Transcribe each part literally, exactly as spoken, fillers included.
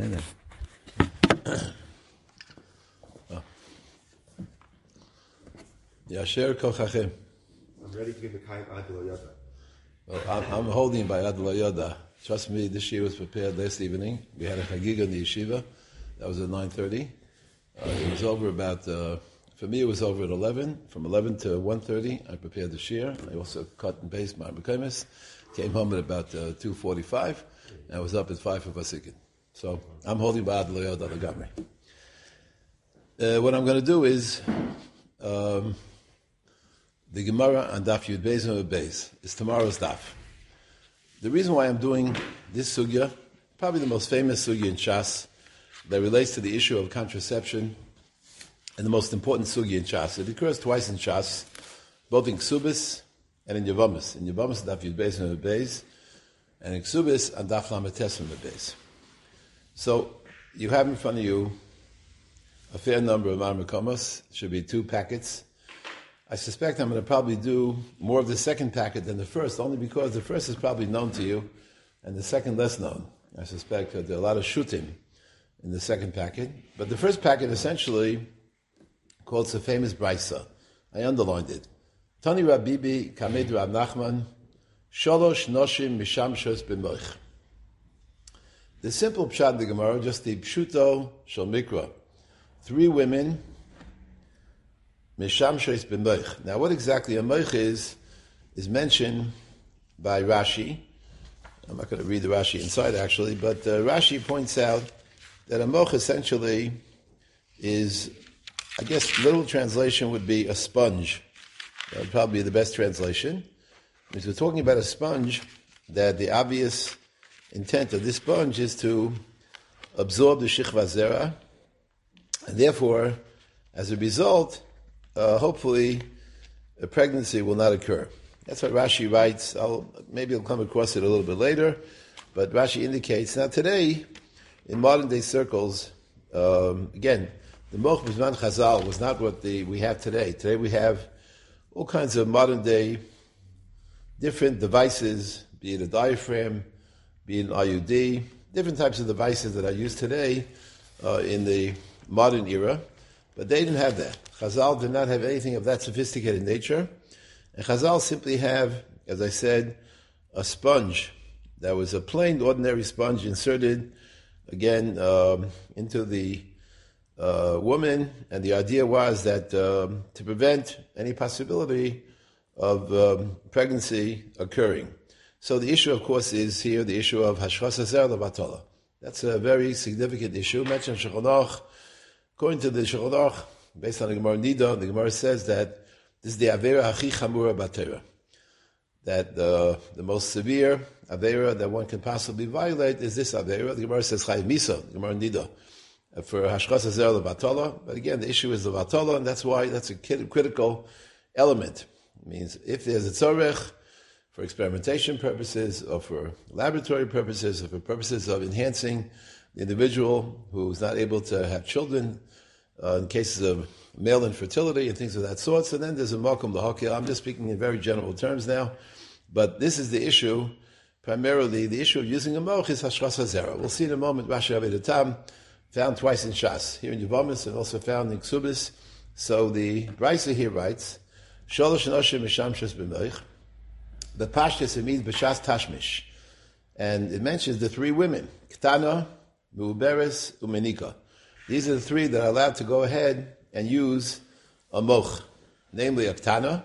minute. Yasher kochachem. I'm ready to give the kaim ad Yoda. Well, I'm, I'm holding by Ad Yoda. Trust me, this year was prepared last evening. We had a chagiga in the yeshiva. That was at nine thirty. Uh, it was over about, uh, for me it was over at eleven. From eleven to one thirty, I prepared the shir. I also cut and pasted my mekemis. Came home at about uh, two forty-five. And I was up at five for Vasikin. So I'm holding by Ad Yoda Lagamri. Uh, what I'm going to do is, um, the Gemara on Daf Yud Beis and Beis is tomorrow's Daf. The reason why I'm doing this sugya, probably the most famous sugya in Shas, that relates to the issue of contraception, and the most important sugya in Shas. It occurs twice in Shas, both in Ksubis and in Yevamis. In Yevamis, Daf Yud Beis and Beis, and in Ksubis, on Daf Lamed Tes and Beis. So you have in front of you a fair number of Marmakomos. Should be two packets. I suspect I'm going to probably do more of the second packet than the first, only because the first is probably known to you, and the second less known. I suspect that there are a lot of shutim in the second packet. But the first packet essentially quotes a famous brisa. I underlined it. Tani Rabbibi Kamed Rab Nachman Sholosh Noshim Mishamshos B'moich. The simple pshat in the Gemara, just the pshuto shel mikra. Three women. Mishamshos b'moich. Now, what exactly a moich is, is mentioned by Rashi. I'm not going to read the Rashi inside, actually, but uh, Rashi points out that a moich essentially is, I guess, literal translation would be a sponge. That would probably be the best translation. Because we're talking about a sponge, that the obvious intent of this sponge is to absorb the shichva zera, and therefore, as a result, Uh, hopefully, a pregnancy will not occur. That's what Rashi writes. I'll, maybe I'll come across it a little bit later, but Rashi indicates. Now today, in modern day circles, um, again, the Moch B'zman Chazal was not what the, we have today. Today we have all kinds of modern day different devices, be it a diaphragm, be it an I U D, different types of devices that are used today uh, in the modern era. But they didn't have that. Chazal did not have anything of that sophisticated nature. And Chazal simply have, as I said, a sponge that was a plain, ordinary sponge inserted, again, um, into the uh, woman. And the idea was that um, to prevent any possibility of um, pregnancy occurring. So the issue, of course, is here the issue of Hashchas Hazer Levatala. That's a very significant issue. Mentioned in Shulchan Aruch. According to the Shulchan Aruch, based on the Gemara Nida, the Gemara says that this is the Avera Hachi Chamura Batera. That the, the most severe Avera that one can possibly violate is this Avera. The Gemara says Chayiv Misa, the Gemara Nida, for Hashchas Hazer Levatala. But again, the issue is the Vatala, and that's why that's a critical element. It means if there's a tzorech for experimentation purposes, or for laboratory purposes, or for purposes of enhancing the individual who's not able to have children, uh, in cases of male infertility and things of that sort. So then there's a makom l'hakil. I'm just speaking in very general terms now, but this is the issue. Primarily, the issue of using a moch is hashchas hazera. We'll see in a moment. Rashi Aved Tam found twice in Shas, here in Yevamis, and also found in Ksubis. So the Brisa here writes, Sholosh noshim mishamshos b'moich. The pashtus, it means b'shas tashmish, and it mentions the three women: Ktana, Mu'uberes, Umenika. These are the three that are allowed to go ahead and use a moch, namely a ktana,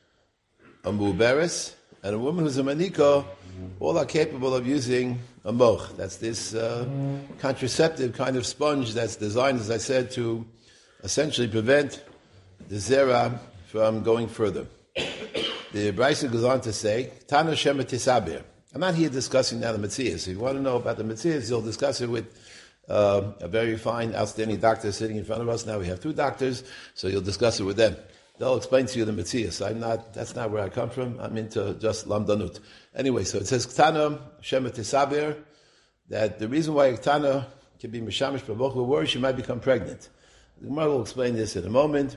a mu'uberes, and a woman who's a menika. All are capable of using a moch. That's this uh, contraceptive kind of sponge that's designed, as I said, to essentially prevent the zera from going further. The Brisa goes on to say, Tana Shema Tisabir. I'm not here discussing now the Metzias. If you want to know about the Metzias, you'll discuss it with uh, a very fine, outstanding doctor sitting in front of us. Now we have two doctors, so you'll discuss it with them. They'll explain to you the Metzias. I'm not, that's not where I come from. I'm into just Lamdanut. Anyway, so it says, Ktana Shema Tisabir, that the reason why Ktana can be Mishamish B'moch, we're worried she might become pregnant. The Gemara will explain this in a moment.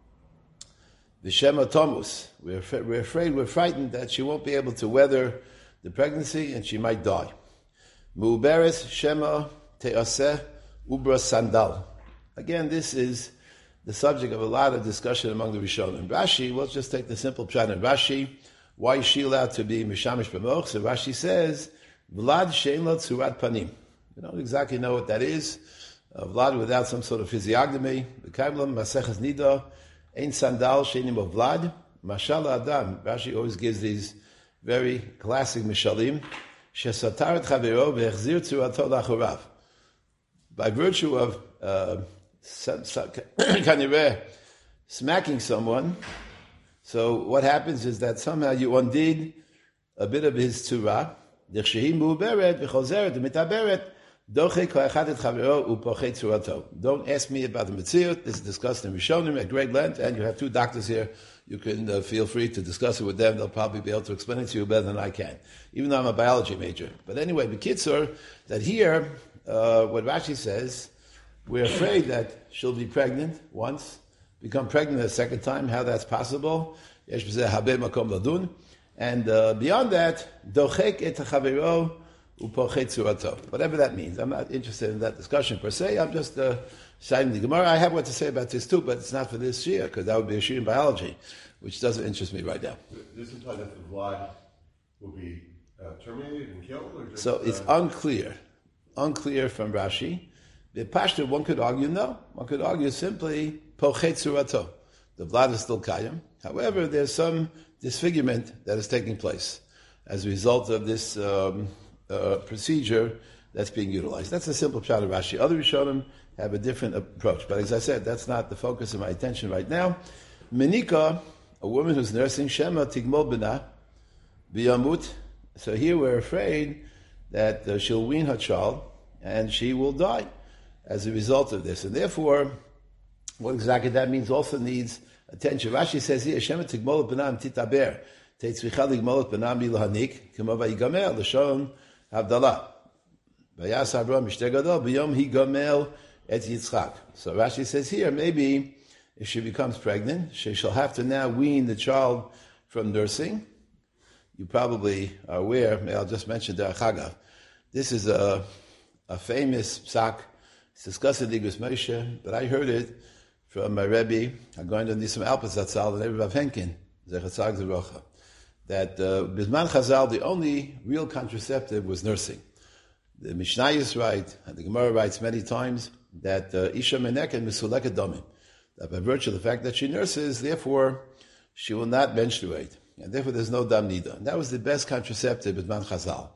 The Shema Tomus, we're, we're afraid, we're frightened that she won't be able to weather the pregnancy and she might die. Mu'uberes Shema te'aseh ubra sandal. Again, this is the subject of a lot of discussion among the Rishonim. Rashi, let's just take the simple pshat in Rashi. Why is she allowed to be mishamish b'moch? So Rashi says, Vlad shein lo tzurat panim. We don't exactly know what that is. Uh, Vlad without some sort of physiognomy. B'kaimlam maseches nida, ein sandal sheinim of Vlad. Mashal adam. Rashi always gives these very classic mishalim. Shesataret chavero ve'echzir tzurato lachurav. By virtue of uh, smacking someone, so what happens is that somehow you undid a bit of his tzura. Don't ask me about the Metziut. This is discussed in Rishonim at great length, and you have two doctors here. You can uh, feel free to discuss it with them. They'll probably be able to explain it to you better than I can, even though I'm a biology major. But anyway, the Kitzur, that here, uh, what Rashi says, we're afraid that she'll be pregnant once, become pregnant a second time, how that's possible. And uh, beyond that, dochek et chavero upochet tzurato. Whatever that means. I'm not interested in that discussion per se. I'm just uh, citing the Gemara. I have what to say about this too, but it's not for this year, because that would be a shir in biology, which doesn't interest me right now. This implies that the Vlad will be uh, terminated and killed? Or just, so it's uh, unclear. Unclear from Rashi. The Pashto, one could argue no. One could argue simply pochet tzurato. The Vlad is still kayam. However, there's some disfigurement that is taking place as a result of this um, uh, procedure that's being utilized. That's a simple pshat of Rashi. Other Rishonim have a different approach. But as I said, that's not the focus of my attention right now. Menika, a woman who's nursing, Shema tigmol b'na, b'yamut. So here we're afraid that uh, she'll wean her child and she will die as a result of this. And therefore, what exactly that means also needs attention. Rashi says here, Shema tigmol b'nam titaber, teitzricha ligmol b'nam bilahanik, k'mo vayigamer, l'shon havdalah. Vayas Abraham mishter gadol, b'yom higamel et Yitzchak. So Rashi says here, maybe if she becomes pregnant, she shall have to now wean the child from nursing. You probably are aware, I'll just mention the Chagav. This is a, a famous psak. It's discussed in Igros Moshe, but I heard it from my Rebbe, I'm going to need some Alpes Zatzal, and Rebbe Rav Henkin, Zechatzag Zerocha, that uh, Bizman Chazal, the only real contraceptive was nursing. The Mishnayos write, and the Gemara writes many times, that uh, Isha Meneket Misuleket Domim, that by virtue of the fact that she nurses, therefore, she will not menstruate, and therefore there's no Dam Nida. And that was the best contraceptive, Bizman Chazal.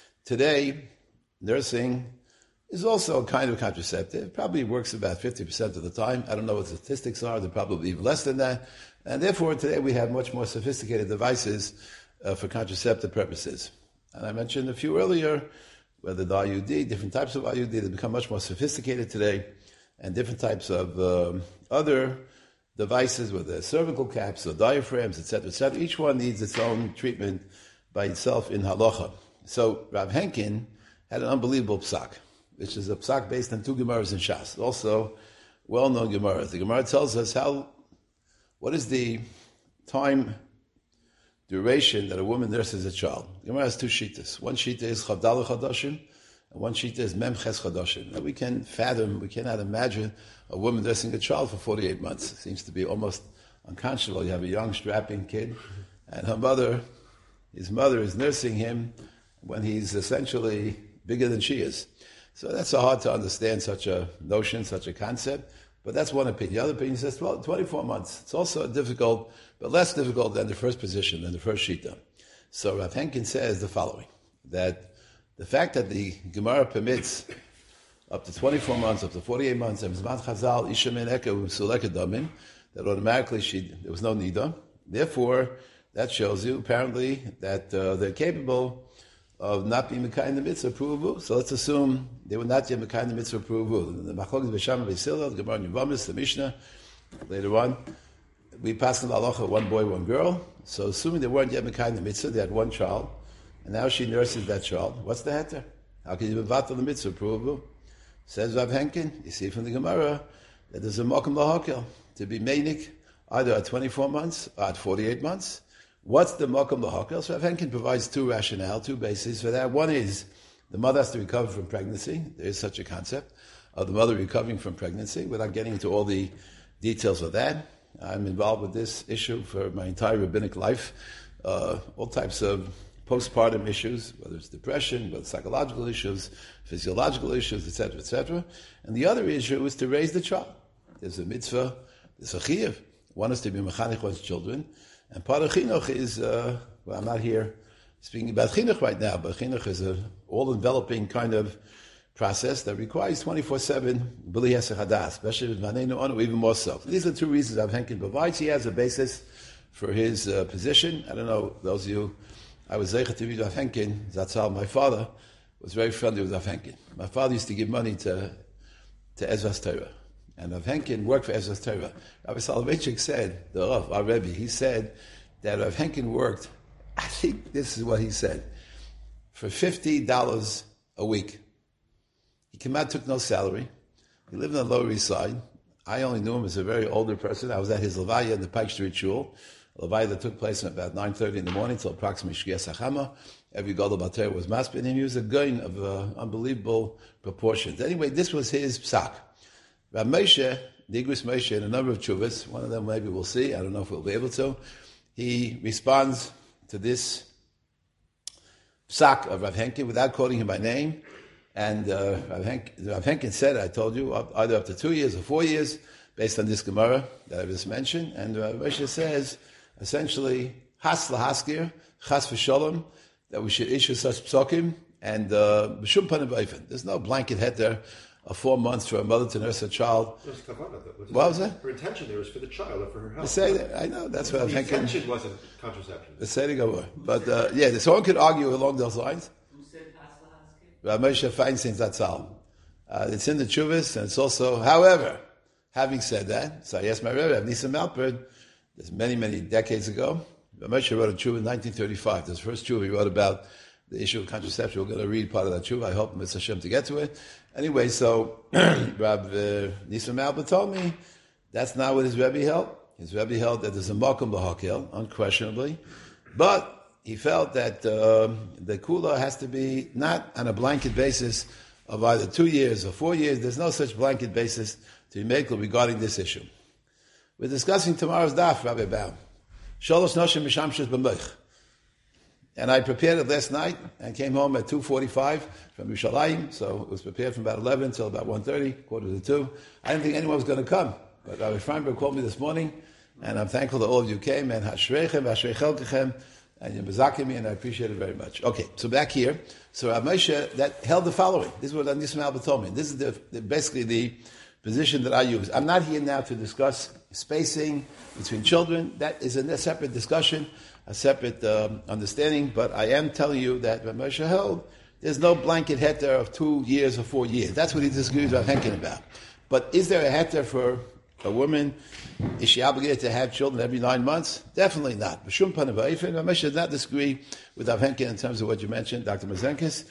Today, nursing is also a kind of contraceptive. It probably works about fifty percent of the time. I don't know what the statistics are. They're probably even less than that. And therefore, today we have much more sophisticated devices uh, for contraceptive purposes. And I mentioned a few earlier, whether the I U D, different types of I U D, they become much more sophisticated today, and different types of um, other devices, whether cervical caps or diaphragms, et cetera, et cetera. Each one needs its own treatment by itself in halacha. So Rav Henkin had an unbelievable psak, which is a psak based on two Gemaras in Shas. Also, well-known Gemaras. The Gemara tells us how, what is the time duration that a woman nurses a child. The Gemara has two shitas. One shita is Chavdalah Chadashim, and one shita is Mem Ches Chadashim. Now we can fathom, we cannot imagine a woman nursing a child for forty-eight months. It seems to be almost unconscionable. You have a young, strapping kid, and her mother, his mother is nursing him when he's essentially bigger than she is. So that's so hard to understand such a notion, such a concept. But that's one opinion. The other opinion says, well, twenty-four months. It's also difficult, but less difficult than the first position, than the first shita. So Rav Henkin says the following, that the fact that the Gemara permits up to twenty-four months, up to forty-eight months, and Zman Chazal, Isha Meneke, Suleke Damim, that automatically she, there was no nida. Therefore, that shows you, apparently, that uh, they're capable of not being Mekayim the mitzvah pruvu. So let's assume they were not yet Mekayim the mitzvah pruvu. The Machlokes B'Sham V'Sila, the Gemara Yuvamis, the Mishnah, later on, we passed the halacha, one boy, one girl. So assuming they weren't yet Mekayim the mitzvah, they had one child, and now she nurses that child. What's the heter? How can you mevatel the mitzvah pruvu? Says Rav Henkin, you see from the Gemara, that there's a mokum lahakel, to be meinik, either at twenty-four months or at forty-eight months. What's the mokum lahakel? So Rav Henkin provides two rationale, two bases for that. One is the mother has to recover from pregnancy. There is such a concept of the mother recovering from pregnancy. Without getting into all the details of that, I'm involved with this issue for my entire rabbinic life. Uh, all types of postpartum issues, whether it's depression, whether it's psychological issues, physiological issues, et cetera, et cetera. And the other issue is to raise the child. There's a mitzvah, there's a chiyuv. One is to be mechanech one's children. And part of chinuch is, uh, well, I'm not here speaking about chinuch right now, but chinuch is an all-enveloping kind of process that requires twenty-four seven b'li hesed hadas, especially with Vanenu Onu, even more so. These are two reasons Rav Henkin provides. He has a basis for his uh, position. I don't know, those of you, I was zeicha to read Rav Henkin, Zatzal, my father, was very friendly with Rav Henkin. My father used to give money to, to Ezras Torah. And Rav Henkin worked for Ezras Torah. Rabbi Soloveitchik said, the Rav, our Rebbe, he said that Rav Henkin worked, I think this is what he said, for fifty dollars a week. He came out, took no salary. He lived on the Lower East Side. I only knew him as a very older person. I was at his levaya in the Pike Street Shul, a levaya that took place at about nine thirty in the morning till approximately Shkias HaChama. Every Gadol Bater was maspid him. He was a gaon of uh, unbelievable proportions. Anyway, this was his psak. Rav Moshe, Nigris Moshe, in a number of tshuvas, one of them maybe we'll see, I don't know if we'll be able to, he responds to this psak of Rav Henkin without quoting him by name. And uh, Rav, Henk, Rav Henkin said, I told you, up, either up to two years or four years, based on this Gemara that I just mentioned. And Rav Moshe says, essentially, has lahaskir, chas v'sholom, that we should issue such psokim, and b'shum panim v'ayfen. There's no blanket heter of four months for a mother to nurse a child. What was that? Her intention there was for the child, or for her health. Say that, I know, that's what I'm thinking. The intention wasn't contraception. The say to But uh, yeah, someone could argue along those lines. Rav Moshe Feinstein Zatzal. Uh, it's in the Chuvas, and it's also, however, having said that, so I asked my Rebbe, Rav Nissen Malpert, this many, many decades ago. Rav Moshe wrote a Chuva in nineteen thirty-five. This first Chuva he wrote about the issue of contraception. We're going to read part of that Chuva. I hope Mitzvah Hashem to get to it. Anyway, so Rav uh, Nissen Malpert told me that's not what his Rebbe held. His Rebbe held that there's a Malkum B'Hakel, unquestionably, but he felt that uh, the kula has to be not on a blanket basis of either two years or four years. There's no such blanket basis to be made regarding this issue. We're discussing tomorrow's daf, Rabbi Baum. Shalosh noshim mishamshus b'moich. And I prepared it last night and came home at two forty-five from Yerushalayim, so it was prepared from about eleven till about one thirty, quarter to two. I didn't think anyone was going to come, but Rabbi Feinberg called me this morning, and I'm thankful that all of you came, and hashreichem, hashrei chelkechem, and you're bezaking me, and I appreciate it very much. Okay, so back here. So Rav Moshe that held the following. This is what Rav Nissen Malpert told me. This is the, the, basically the position that I use. I'm not here now to discuss spacing between children. That is a separate discussion, a separate um, understanding, but I am telling you that Rav Moshe held there's no blanket heter of two years or four years. That's what he disagrees with Rav Henkin about. But is there a heter for a woman? Is she obligated to have children every nine months? Definitely not. B'shum panav ha'efen. Rav Moshe does not disagree with Rav Henkin in terms of what you mentioned, Doctor Mazenkis.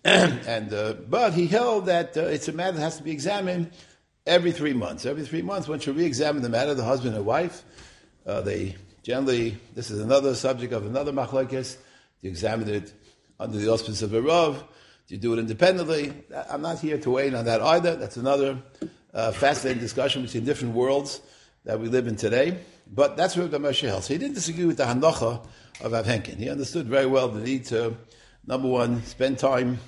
and uh, But he held that uh, it's a matter that has to be examined every three months. Every three months, one should re-examine the matter, the husband and wife. Uh, they generally, this is another subject of another machlokes. You examine it under the auspices of a Rav. You do it independently. I'm not here to weigh in on that either. That's another uh, fascinating discussion between different worlds that we live in today. But that's what Rav Moshe held. So he didn't disagree with the hanocha of Rav Henkin. He understood very well the need to, number one, spend time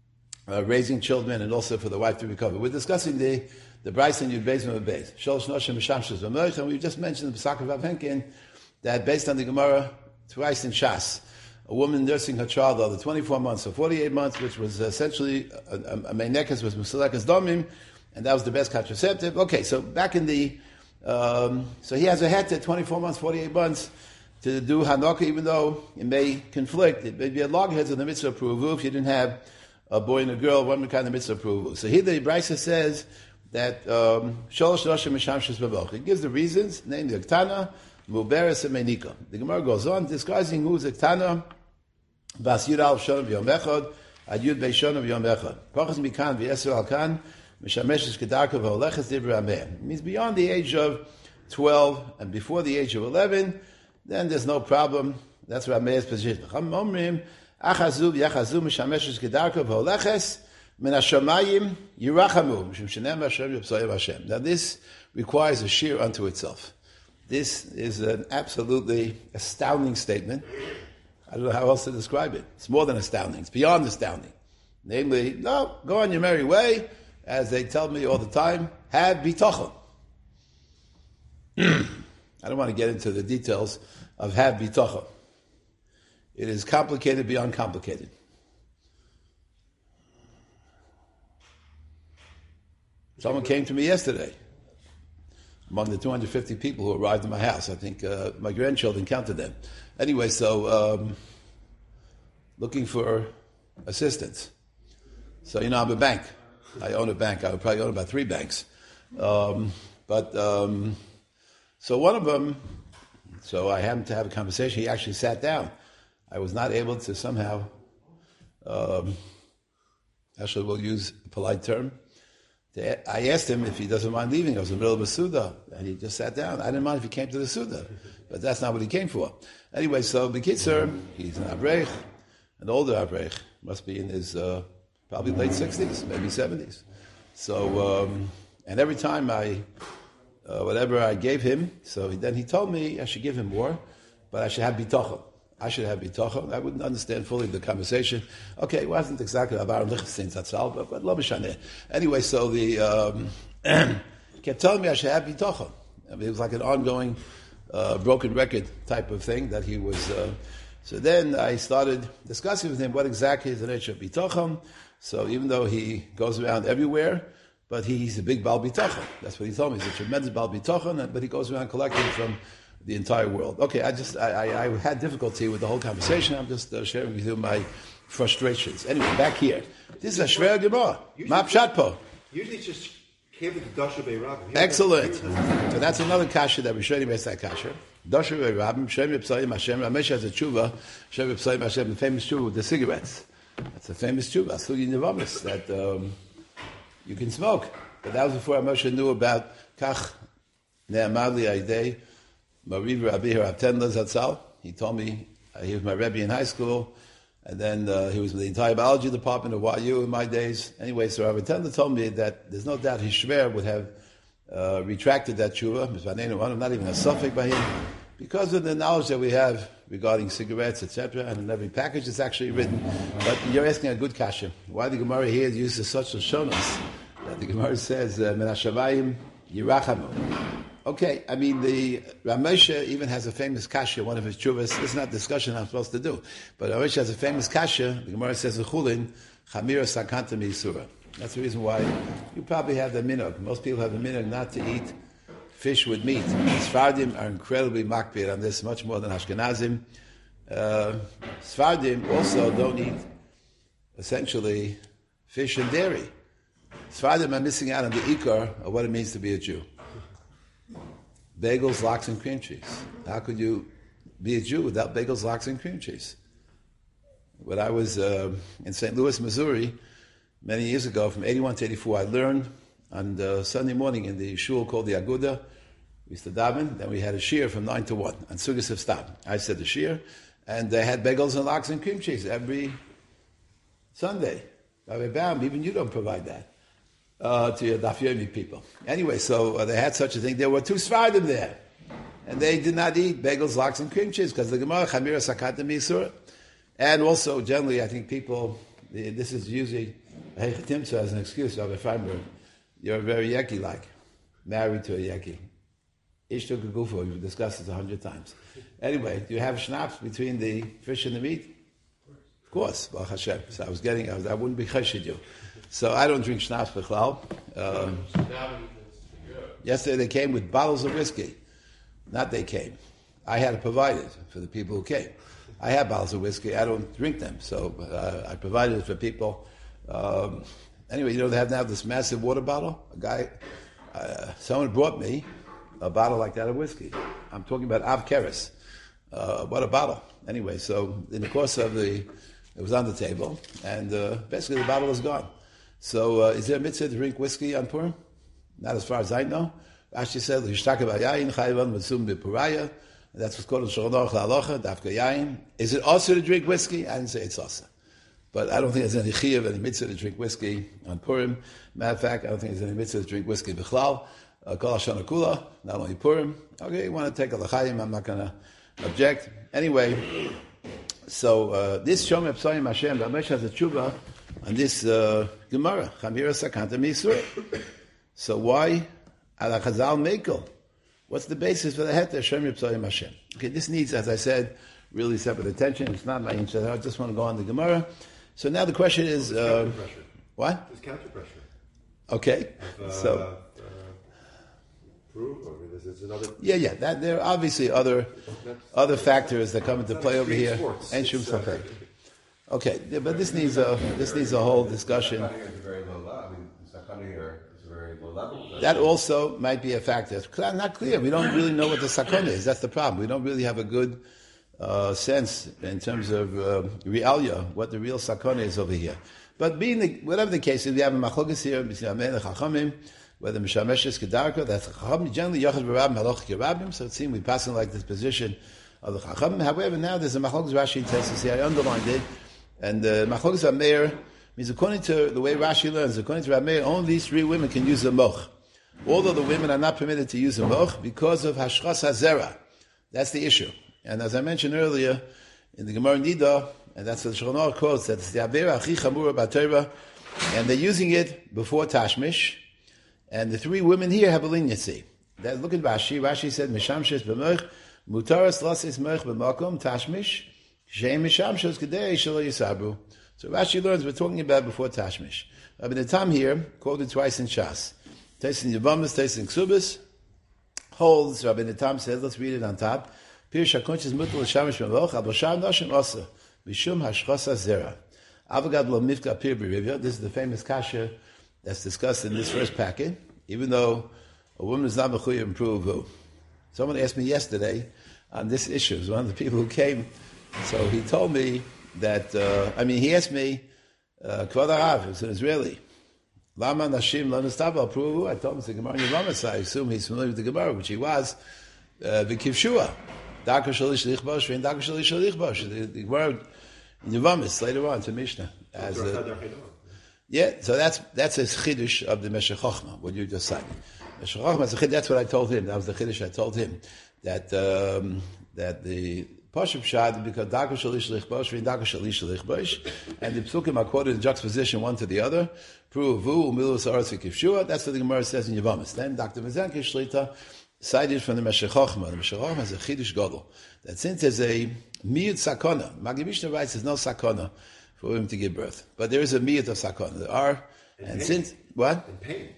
uh, raising children and also for the wife to recover. We're discussing the the Bryce and Yud Beis and Beis. Shalosh noshim mishamshus v'moich, and we just mentioned the Pesach of Rav Henkin that based on the Gemara, twice in Shas, a woman nursing her child over twenty-four months or forty-eight months, which was essentially a, a, a meinekas was musalekas domim, and that was the best contraceptive. Okay, so back in the um, so he has a het at twenty-four months, forty-eight months to do Hanukkah, even though it may conflict. It may be a logheads of the mitzvah pruvu if you didn't have a boy and a girl, one kind of mitzvah pruvu. So here the Brisa says that shalosh noshim mishamshus b'moich. It gives the reasons, namely the Ktana, Muberes, and Meinika. The Gemara goes on discussing who's the Ktana. Bas Yud Al Shon V'Yom Echad, Ad Yud Bei Shon V'Yom Echad. Pachas Mikan V'Yesel Al Kan, Mishameshes Kedarka V'Oleches Divrei Ameh. It means beyond the age of twelve and before the age of eleven, then there's no problem. That's Rameh's position. Chachamim Omrim, Achazu v'yachazu mishameshes kedarko v'holeches min hashamayim yirachamu mishum shenem Hashem yipsoyim Hashem. Now this requires a shir unto itself. This is an absolutely astounding statement. I don't know how else to describe it. It's more than astounding. It's beyond astounding. Namely, no, go on your merry way, as they tell me all the time, have bitachon. I don't want to get into the details of have bitachon. It is complicated beyond complicated. Someone came to me yesterday, among the two hundred fifty people who arrived at my house. I think uh, my grandchildren counted them. Anyway, so um, looking for assistance. So, you know, I'm a bank. I own a bank. I would probably own about three banks. Um, but, um, so one of them, so I happened to have a conversation. He actually sat down. I was not able to somehow, um, actually we'll use a polite term. I asked him if he doesn't mind leaving. I was in the middle of a Suda, and he just sat down. I didn't mind if he came to the Suda, but that's not what he came for. Anyway, so B'kitzer, he's an Avrech, an older Avrech, must be in his uh, probably late sixties, maybe seventies. So, um, and every time I, uh, whatever I gave him, so then he told me I should give him more, but I should have bitachon. I should have bitachon. I wouldn't understand fully the conversation. Okay, it wasn't exactly about Lichtenstein Zatzal, but, but lo mishaneh. Anyway, so the um, kept telling me I should have bitachon. I mean, it was like an ongoing uh, broken record type of thing that he was. Uh, so then I started discussing with him what exactly is the nature of bitachon. So even though he goes around everywhere, but he's a big Baal bitachon. That's what he told me. He's a tremendous Baal bitachon, but he goes around collecting from the entire world. Okay, I just I, I, I had difficulty with the whole conversation. I'm just uh, sharing with you my frustrations. Anyway, back here. This is a Shver Gemara. Ma pshat po. Usually it's just Kevin Dasha Be'Rabim. Excellent. So that's another kasha that we're showing based that kasha. Dasha Be'Rabim, Shem Yipsayim Hashem. Ramesh has a tshuva. Shem Yipsayim Hashem, the famous tshuva with the cigarettes. That's a famous tshuva. Sugi Nevamis that um, you can smoke. But that was before Moshe knew about Kach Ne'amad Li Aidei Mariv Rabbi Rav Tendler Zatzal. He told me uh, he was my Rebbe in high school, and then uh, he was with the entire biology department of Y U in my days. Anyway, so Rav Tendler told me that there's no doubt his Shver would have uh, retracted that tshuva. I'm not even a suffix by him, because of the knowledge that we have regarding cigarettes, et cetera, and in every package it's actually written. But you're asking a good kasha. Why the Gemara here uses such a shonos that the Gemara says "Men hashamayim yirachamu." Okay, I mean, the Ramesha even has a famous kasha, one of his chuvas. This is not discussion I'm supposed to do. But Ramesha has a famous kasha. The Gemara says, Chulin, Chamira Sakanta Misura. That's the reason why you probably have the minhag. Most people have the minhag not to eat fish with meat. Sfardim are incredibly makbir on this, much more than Ashkenazim. Uh, Sfardim also don't eat, essentially, fish and dairy. Sfardim are missing out on the ikar of what it means to be a Jew. Bagels, lox, and cream cheese. How could you be a Jew without bagels, lox, and cream cheese? When I was uh, in Saint Louis, Missouri, many years ago, from eighty-one to eighty-four, I learned on the Sunday morning in the shul called the Aguda. We used to daven. Then we had a shir from nine to one on Sugas of Stam. I said the shir, and they had bagels and lox and cream cheese every Sunday. Even you don't provide that. Uh, to your Daf Yomi people. Anyway, so uh, they had such a thing. There were two Sfardim there. And they did not eat bagels, lox, and cream cheese because the Gemara, Chamira Sakata Misur. And also, generally, I think people, this is usually, Timsa as an excuse, Rabbi Feinberg, you're very Yeki-like, married to a Yeki. Ishtuk Gufo, we've discussed this a hundred times. Anyway, do you have schnapps between the fish and the meat? Of course, Baruch Hashem. So I was getting, I, was, I wouldn't be cheshid you. So I don't drink schnapps b'chlal. Um, yesterday they came with bottles of whiskey. Not they came. I had to provide it for the people who came. I have bottles of whiskey. I don't drink them, so uh, I provided it for people. Um, anyway, you know they have now this massive water bottle. A guy, uh, someone brought me a bottle like that of whiskey. I'm talking about Av Keres. Uh, what a bottle. Anyway, so in the course of the, it was on the table, and uh, basically the bottle was gone. So, uh, is there a mitzvah to drink whiskey on Purim? Not as far as I know. Rashi said, And that's what's called a Shulchan Aruch Halacha, Dafka Yayin. Is it also to drink whiskey? I didn't say it's also. But I don't think there's any chiyuv, any mitzvah to drink whiskey on Purim. Matter of fact, I don't think there's any mitzvah to drink whiskey b'chlal. Kol Hashana Kula, not only Purim. Okay, you want to take a l'chaim, I'm not going to object. Anyway, so uh, this Shomei Psayim Hashem, Ramesh has a tshuva on this uh, Gemara, Chamira Sakanta Misur. So why Ala Chazal Mekel? What's the basis for the heter Shomei Psayim Hashem? Okay, this needs, as I said, really separate attention. It's not my interest. I just want to go on the Gemara. So now the question is, uh, what? There's counter pressure. Okay, if, uh, so uh, prove, or there's, there's another. yeah, yeah. That there are obviously other other factors that come into play over here. And shum safek. Okay, yeah, but this needs a this needs a whole discussion. Sakana is a very low level. I mean, sakana here is a very low level. That also might be a factor. It's not clear. We don't really know what the sakana is. That's the problem. We don't really have a good uh, sense in terms of uh, realia, what the real sakana is over here. But being the, whatever the case is, we have a machlokas here, whether mishamesh is kedarka, that's chachamim generally yachad b'rabim haloch kerabim. So it seems we passing like this position of the chachamim. However, now there's a machlokas Rashi tests here. I underlined it, and the machlokas Rameir means according to the way Rashi learns, according to Rameir, only these three women can use the moch. Although the women are not permitted to use the moch because of hashchas hazera. That's the issue. And as I mentioned earlier in the Gemara Nida, and that's what the Shulchan Aruch quotes, that it's the Avera Achi Chamura B'Torah, and they're using it before Tashmish, and the three women here have a leniency. That, look at Rashi. Rashi said, Mishamshes b'moch, Mutaras lasis moch b'makom, Tashmish, Shein Mishamshes Kedei Shelo Yisabru. So Rashi learns we're talking about before Tashmish. Rabbi Natam here, quoted twice in Shas. Taste in Yavamas, taste in Ksubis, holds, Rabbi Natam says, let's read it on top. Pirush HaKunches Mutal Shamish b'moch, Al Bashar Nashim Osa. Mishum hashchasa zera. Avagad lo mifka pir b'rivya. This is the famous kasha that's discussed in this first packet. Even though a woman is not mechuyev in pruvu. Someone asked me yesterday on this issue. It was one of the people who came. So he told me that, uh, I mean, he asked me, Kvod Harav, it's an Israeli. Lama nashim lo nistava pruvu. I told him it's the Gemara in Yavamas. I assume he's familiar with the Gemara, which he was. V'kivshua. Daka shalish lichbosh, and Daka shalish lichbosh. The word in Yavamis later on to Mishnah. As a, yeah, so that's that's a chiddush of the Meshech Chochmah. What you just said, Meshech Chochmah is a chiddush. That's what I told him. That was the chiddush I told him that um, that the Pashup Shad because Daka shalish lichbosh and Daka shalish lichbosh, and the psukim are quoted in juxtaposition one to the other. Pruvu umilus aretz v'kivshua. That's what the Gemara says in Yavamis. Then Doctor Mazenke Shlita cited from the Meshech Chochmah. The Meshech Chochmah has a chiddush gadol that since there's a miyut sakona, Maggid Mishnah writes there's no sakona for women to give birth, but there is a miyut of sakona. There are, and, and since what? In pain.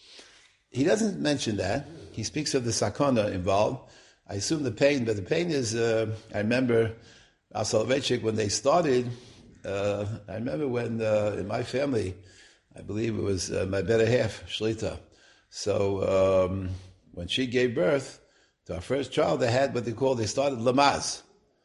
He doesn't mention that. He speaks of the sakona involved. I assume the pain, but the pain is. Uh, I remember Al Soloveitchik when they started. Uh, I remember when uh, in my family, I believe it was uh, my better half Shlita. So. Um, When she gave birth to our first child, they had what they call, they started Lamaz.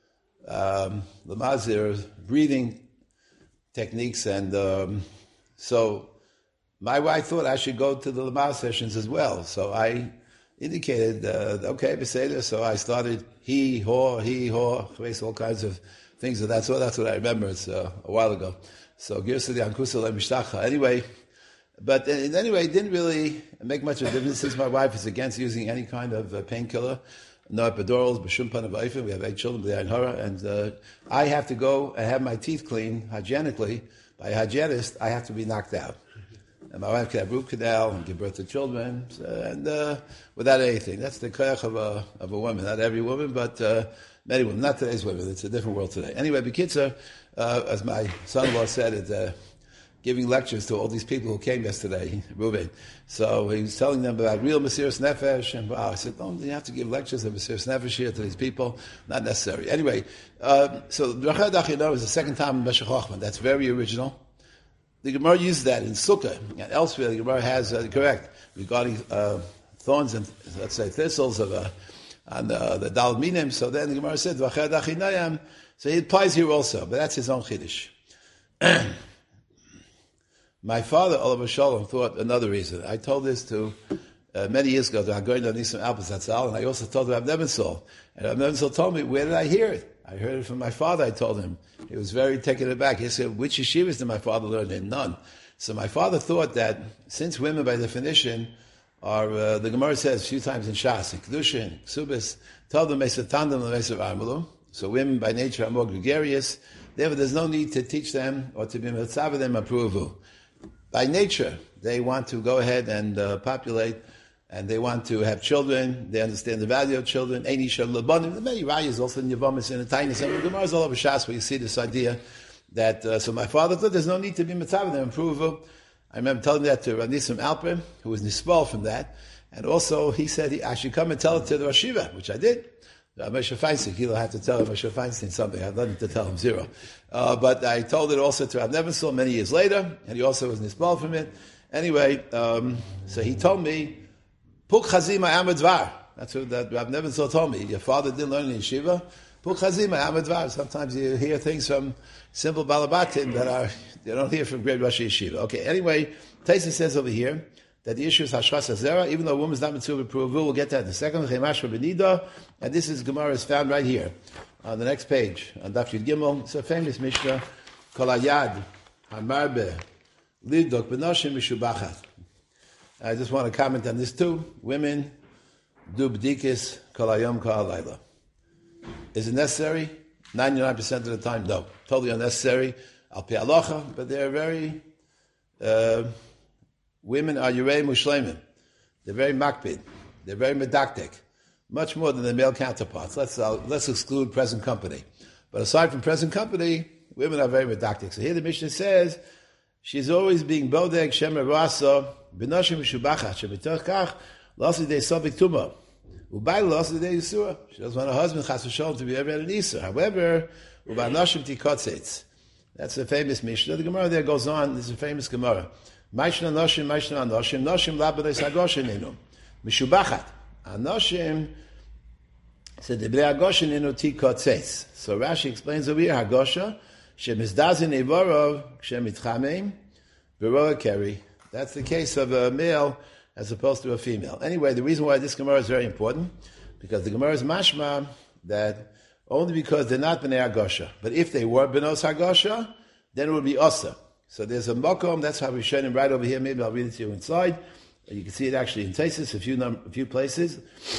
Um, Lamaz, their breathing techniques. And um, so my wife thought I should go to the Lamaz sessions as well. So I indicated, uh, okay, Beseder. So I started he, ho, he, ho, all kinds of things of that sort. That's what I remember. It's uh, a while ago. So Girsadi Ankusa Mishtacha. Anyway, but anyway, it didn't really make much of a difference since my wife is against using any kind of uh, painkiller. No epidurals, b'shum pan v'ayfim. We have eight children, b'dayin hara, and uh, I have to go and have my teeth cleaned hygienically by a hygienist. I have to be knocked out, and my wife can have root canal and give birth to children, and uh, without anything. That's the koyach of a of a woman. Not every woman, but uh, many women. Not today's women. It's a different world today. Anyway, B'kitzur, uh, as my son-in-law said, it's uh, giving lectures to all these people who came yesterday, Ruben. So he was telling them about real Mesiras Nefesh, and wow, I said, don't you have to give lectures of Mesiras Nefesh here to these people? Not necessary. Anyway, uh, so Drachad Achino is the second time in Meshech Chochmah. That's very original. The Gemara uses that in Sukkah, and elsewhere the Gemara has, uh, correct, regarding uh, thorns and, let's say, thistles of uh, on uh, the Dal Minim. So then the Gemara said, Drachad Achinayam. So he applies here also, but that's his own Chiddush. My father, Olav Shalom, thought another reason. I told this to uh, many years ago to Hagoyin Nissim Alpes Zatzal, and I also told Rav Nebenzel. And Rav Nebenzel told me, where did I hear it? I heard it from my father, I told him. He was very taken aback. He said, which yeshivas did my father learn in? None. So my father thought that since women, by definition, are, uh, the Gemara says a few times in Shas, in Kedushin, Ksubis, tell them Mesatandim and Mesav Armulu. So women by nature are more gregarious. Therefore, there's no need to teach them or to be mitzvah them approval. By nature, they want to go ahead and uh, populate, and they want to have children. They understand the value of children. Ein isha lebanim. The many rayas also in Yavamis and the Tainis and the Gemara is all over Shas where you see this idea that. Uh, so my father thought there's no need to be mitzvah them approval. I remember telling that to Rav Nissim Alper, who was nispal from that, and also he said he, I should come and tell it to the Rosh Yeshiva, which I did. Moshe Feinstein, he'll have to tell Moshe Feinstein something. I have nothing to tell him, zero. Uh, but I told it also to Rav Nebenzel many years later, and he also was nispal from it. Anyway, um, so he told me, Puk Chazima Amadvar. That's what that Rav Nebenzel told me. Your father didn't learn in yeshiva. Puk Chazima Amadvar. Sometimes you hear things from simple balabatim that are, you don't hear from great Rosh Yeshiva. Okay, anyway, Taisa says over here, that the issue is Hashras HaZerah, even though a woman's not mitzvah approval, we'll get that in a second. And this is Gemara is found right here on the next page on Daf Yud Gimel. It's a famous Mishnah, Kol Hayad Hamarbe Lidok B'Noshim Mishubachat. I just want to comment on this too. Women do b'dikis Kol Hayom Kol Halayla. Is it necessary? ninety-nine percent of the time, no. Totally unnecessary. Al Pi Halacha, but they're very. Uh, Women are Yurei Mushleimim. They're very makpid. They're very medactic. Much more than their male counterparts. Let's uh, let's exclude present company. But aside from present company, women are very medactic. So here the Mishnah says, she's always being bodeg, shemer rasa, b'noshim mishubachat, shebitoch kach, losi de sobik tuma. Ubai losi de yisura. She doesn't want her husband, chas v'sholem, to be ever an isur. However, ubai noshim tikotzetz. That's a famous Mishnah. The Gemara there goes on. This is a famous Gemara. Maishna noshim, maishna anoshim, noshim labaday sagoshin inu. Mishubachat. Anoshim, said the Bnei Hagoshin inu tikotzetz. So Rashi explains over here, Hagosha, shemizdazin evorov, shemitchameim, beroa keri. That's the case of a male as opposed to a female. Anyway, the reason why this Gemara is very important, because the Gemara is mashma that only because they're not Bnei Hagosha. But if they were Bnos Hagosha, then it would be Osa. So there's a makom, that's how we show him right over here. Maybe I'll read it to you inside. You can see it actually in Taisus, a few num- a few places.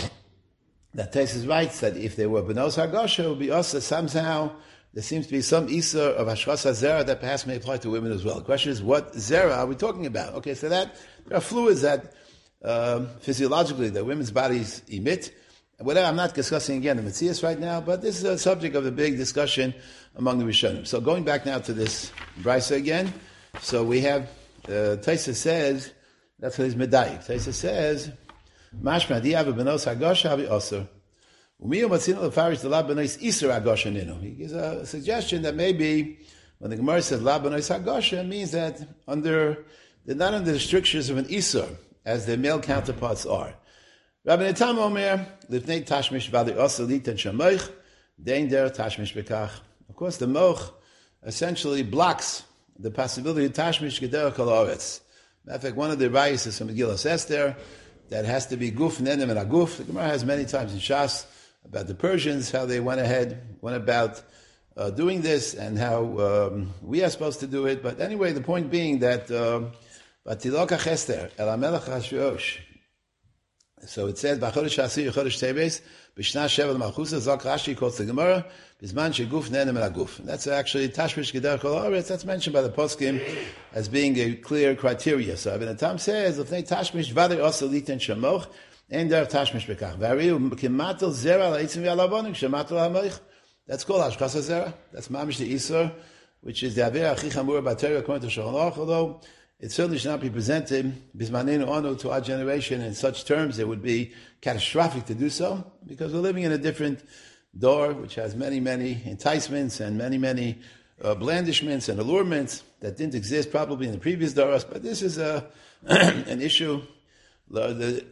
That Taisus writes that if they were Bnos Hagosha, it would be Osa. Somehow, there seems to be some Isser of Hashras HaZerah that perhaps may apply to women as well. The question is, what Zerah are we talking about? Okay, so that, there are fluids that, um, physiologically, that women's bodies emit. Whatever, I'm not discussing again the Metzias right now, but this is a subject of a big discussion among the Rishonim. So going back now to this Brisa again, so we have, uh, Taisa says, that's what his Medayik. Taisa says, Mashma di'ava benos hagosha havi osir. Umiyu matzino lefarish the lab benos iser hagosha ninu. He gives a suggestion that maybe when the Gemara says lab benos hagosha, it means that under, they're not under the strictures of an iser, as their male counterparts are. Rabbi Netam Omer, Lifnei Tashmish Vali Osa Litan Shamoich, Dein Der Tashmish Bekach. Of course, the Moch essentially blocks the possibility of Tashmish Geder Kol Haaretz. Matter of fact, one of the rayos is from Megillas Esther that has to be Guf Nenem and Aguf. The Gemara has many times in Shas about the Persians, how they went ahead, went about uh, doing this, and how um, we are supposed to do it. But anyway, the point being that Batilokach Esther El HaMelech Hashverosh. So it says, "B'chodesh Asir Chodesh Teves B'shna Sheva L'Malchusa Zok Rashi quotes the Gemara B'zman Sheguf Nenem El Aguf." That's actually Tashmish Geder Kol Haaretz. That's mentioned by the Poskim as being a clear criteria. So Ibn Atam says, "L'fnei Tashmish V'adei Osa Liten Shamoch Ein Der Tashmish Bekach V'ariu Kimatel Zera L'Eitzim V'Alavonim Shematel HaMoich." That's called Hashkas HaZera. That's Mamish the Isur, which is the Avera Achi Chamur B'Torah according to Shulchan Aruch. Although it certainly should not be presented bismanenu onu to our generation in such terms. It would be catastrophic to do so because we're living in a different door, which has many, many enticements and many, many uh, blandishments and allurements that didn't exist probably in the previous doros. But this is a an issue. There's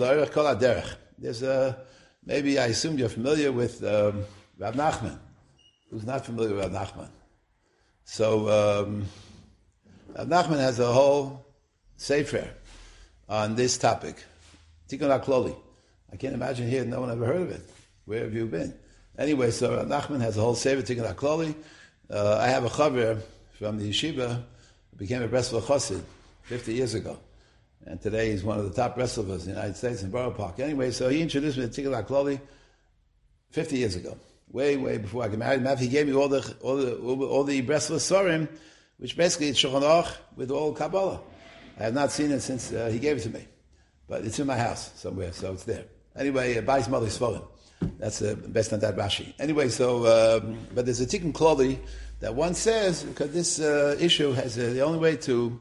a maybe I assume you're familiar with um, Rav Nachman. Who's not familiar with Rav Nachman? So. Um, Rav Nachman has a whole sefer on this topic. Tikkun HaKloli. I can't imagine here no one ever heard of it. Where have you been? Anyway, so Rav Nachman has a whole sefer Tikkun HaKloli. Uh, I have a chaver from the yeshiva who became a Breslov Chassid fifty years ago. And today he's one of the top Breslovers in the United States in Borough Park. Anyway, so he introduced me to Tikkun HaKloli fifty years ago. Way, way before I got married. He gave me all the all the all the Breslov Sorim, which basically is Shulchan Aruch with all Kabbalah. I have not seen it since uh, he gave it to me, but it's in my house somewhere, so it's there. Anyway, uh, Bais Mother Svolim. That's the uh, best on that Rashi. Anyway, so um, but there's a Tikkun Kloli that one says because this uh, issue has uh, the only way to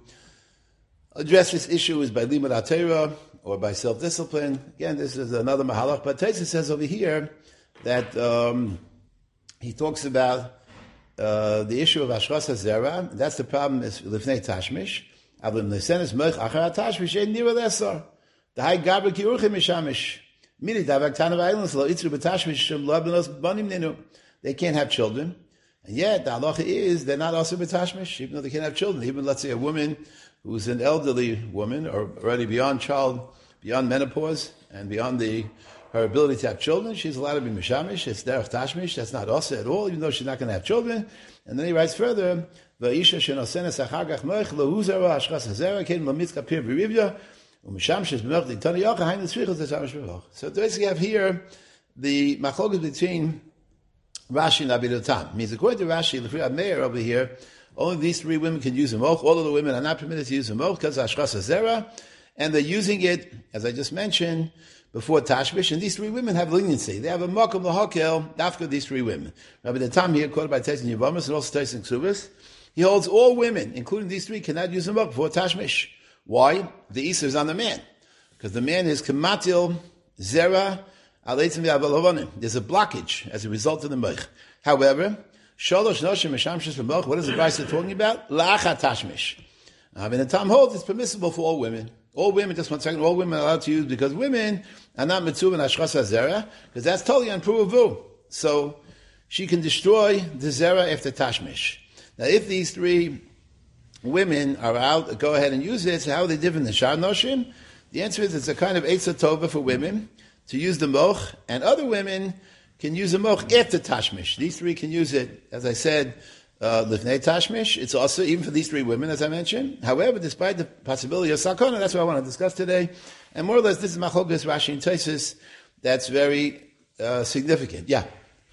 address this issue is by limud HaTorah or by self-discipline. Again, this is another mahalach, but Taisa says over here that um, he talks about uh, the issue of Ashras HaZerah. That's the problem is Lifnei Tashmish. Avlim Nesenes Melch Achar HaTashmish Ein Nira Lesar. The High Gabra Kiruchim Mishamish. Miri Davak Tanav Islands Lo Itzu B'Tashmish Shem Lo Benos Banim Ninu. They can't have children. And yet, the halacha is they're not also B'Tashmish, even though they can't have children. Even, let's say, a woman who's an elderly woman or already beyond child, beyond menopause, and beyond the her ability to have children, she's allowed to be mishamish. It's derech tashmish. That's not also at all, even though she's not going to have children. And then he writes further, "Va'isha shenosenes achagach moich lehuzera hashchas hazera kein lamitzka pir v'rivya u'mishamshes b'melch l'itani yocha hain l'tzvichos l'shamish b'choch." So basically, you have here the machlokas between Rashi and Abid Tam. Means according to Rashi, the Meir over here, only these three women can use a moch. All of the women are not permitted to use a moch because of hashchas hazera, and they're using it, as I just mentioned, before Tashmish, and these three women have leniency. They have a makom lahakel after these three women. Rabbi the Tam here, quoted by Tais and Yavamas and also Tais and Ksubas, he holds all women, including these three, cannot use a moch before Tashmish. Why? The Isser is on the man. Because the man is kamatil zera aleitzim v'avalavonim. There's a blockage as a result of the moch. However, shalosh noshim mishamshis v'moch, what is the Brisa talking about? La'achat Tashmish. Rabbi the Tam holds it's permissible for all women. All women, just one second, all women are allowed to use because women are not mitzvah and ashchas hazera, because that's totally unprovable. So she can destroy the zera after tashmish. Now, if these three women are out, go ahead and use it. So how are they different than shar noshim? The answer is it's a kind of eitzah tova for women to use the moch, and other women can use the moch after tashmish. These three can use it, as I said, Uh, Lifnei Tashmish, it's also, even for these three women, as I mentioned. However, despite the possibility of Sakona, that's what I want to discuss today. And more or less, this is Machlokes Rashi and Tosfos that's very uh, significant. Yeah?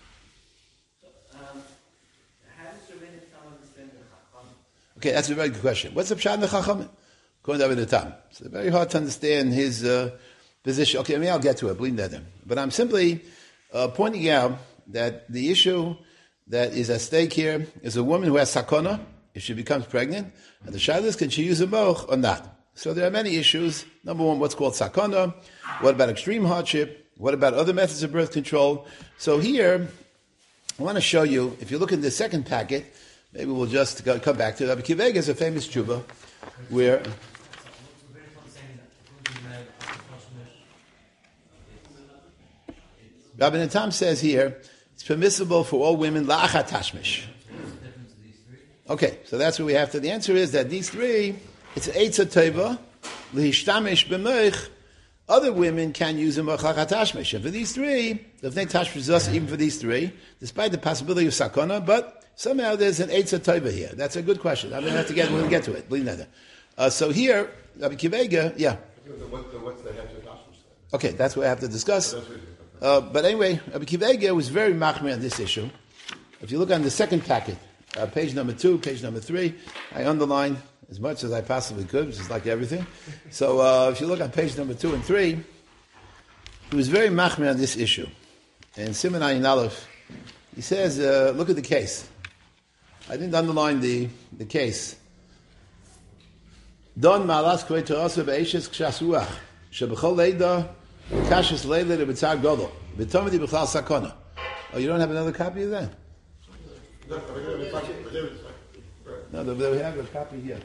So, um, how does the Rebbeinu Tam understand the Chacham? Okay, that's a very good question. What's the Pshat in the Chacham? According to Rebbeinu Tam. It's very hard to understand his uh, position. Okay, I mean, I'll get to it, believe that. But I'm simply uh, pointing out that the issue that is at stake here is a woman who has sakona, if she becomes pregnant, and the shaila is, can she use a moch or not? So there are many issues. Number one, what's called sakona? What about extreme hardship? What about other methods of birth control? So here, I want to show you, if you look in the second packet, maybe we'll just go, come back to it. Rabbi Akiva Eiger is a famous tshuva, where... Rabbi Natam says here, it's permissible for all women la'achat tashmish. Okay, so that's what we have to. The answer is that these three, it's eitzah teva lihshtamish b'moich. Other women can use a moch la'achat tashmish, and for these three, lifnei tashmish is us even for these three, despite the possibility of sakona. But somehow there's an eitzah teva here. That's a good question. I'm going to have to get. We'll get to it. Believe that. Uh, so here, Rabbi Akiva Eiger, yeah. What's the head to tashmish? Okay, that's what I have to discuss. Uh, but anyway, Rabbi Akiva Eiger was very machmir on this issue. If you look on the second packet, uh, page number two, page number three, I underlined as much as I possibly could, which is like everything. So uh, if you look on page number two and three, he was very machmir on this issue. And Siman Ayin Aleph, he says, uh, look at the case. I didn't underline the, the case. Don ma'alas kvei torasa ve'eshes k'shasuach, shebechol leida Kashis leile de b'tzar godol. B'tomidi b'chlal sakona. Oh, you don't have another copy of that? No, they have a copy here.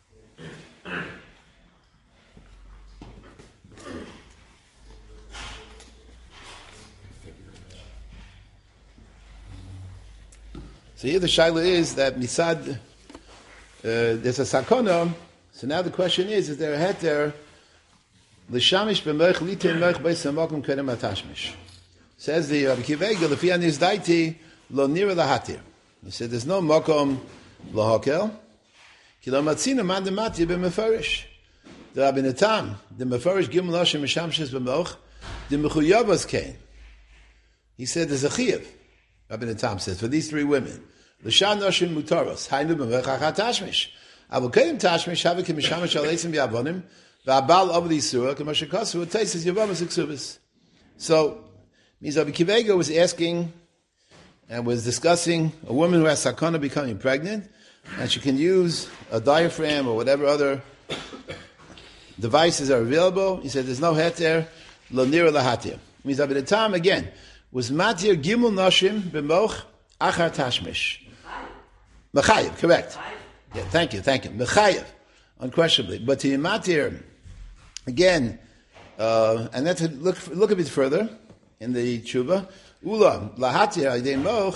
So here the shaila is that misad, uh, there's a sakona. So now the question is, is there a heter L'shamish b'moich litin moich beis hamokum kedem atashmish. Says the Rabbi Akiva Eiger, Lefi anis daiti lo nira lahatir. He said, there's no mokom lahakel. Ki lo matzina man demati b'mefarish. The Rabbi Natam, the mefarish gimel hashim mishamshes b'moich, the mechuyavas came. He said, there's a chiyuv. Rabbi Natam says, for these three women, l'shan nashim mutaros, haynu b'moich achat tashmish. Avu kedem tashmish, havik mishamish aleisim b'avonim, v'abal avli surah, k'moshe kasu, v'teises yavamas uksubis. So, means Rabbi Akiva Eiger was asking and was discussing a woman who has sakana becoming pregnant, and she can use a diaphragm or whatever other devices are available. He said there's no heter, lo nira lahatir. Means Rabbi Natam again was matir gimel nashim b'moch achar tashmish. Mechayev, correct. Yeah, thank you, thank you. Mechayev, unquestionably. But to matir again, uh, and then to look look a bit further. In the tshuva, ula lahatir aydei moch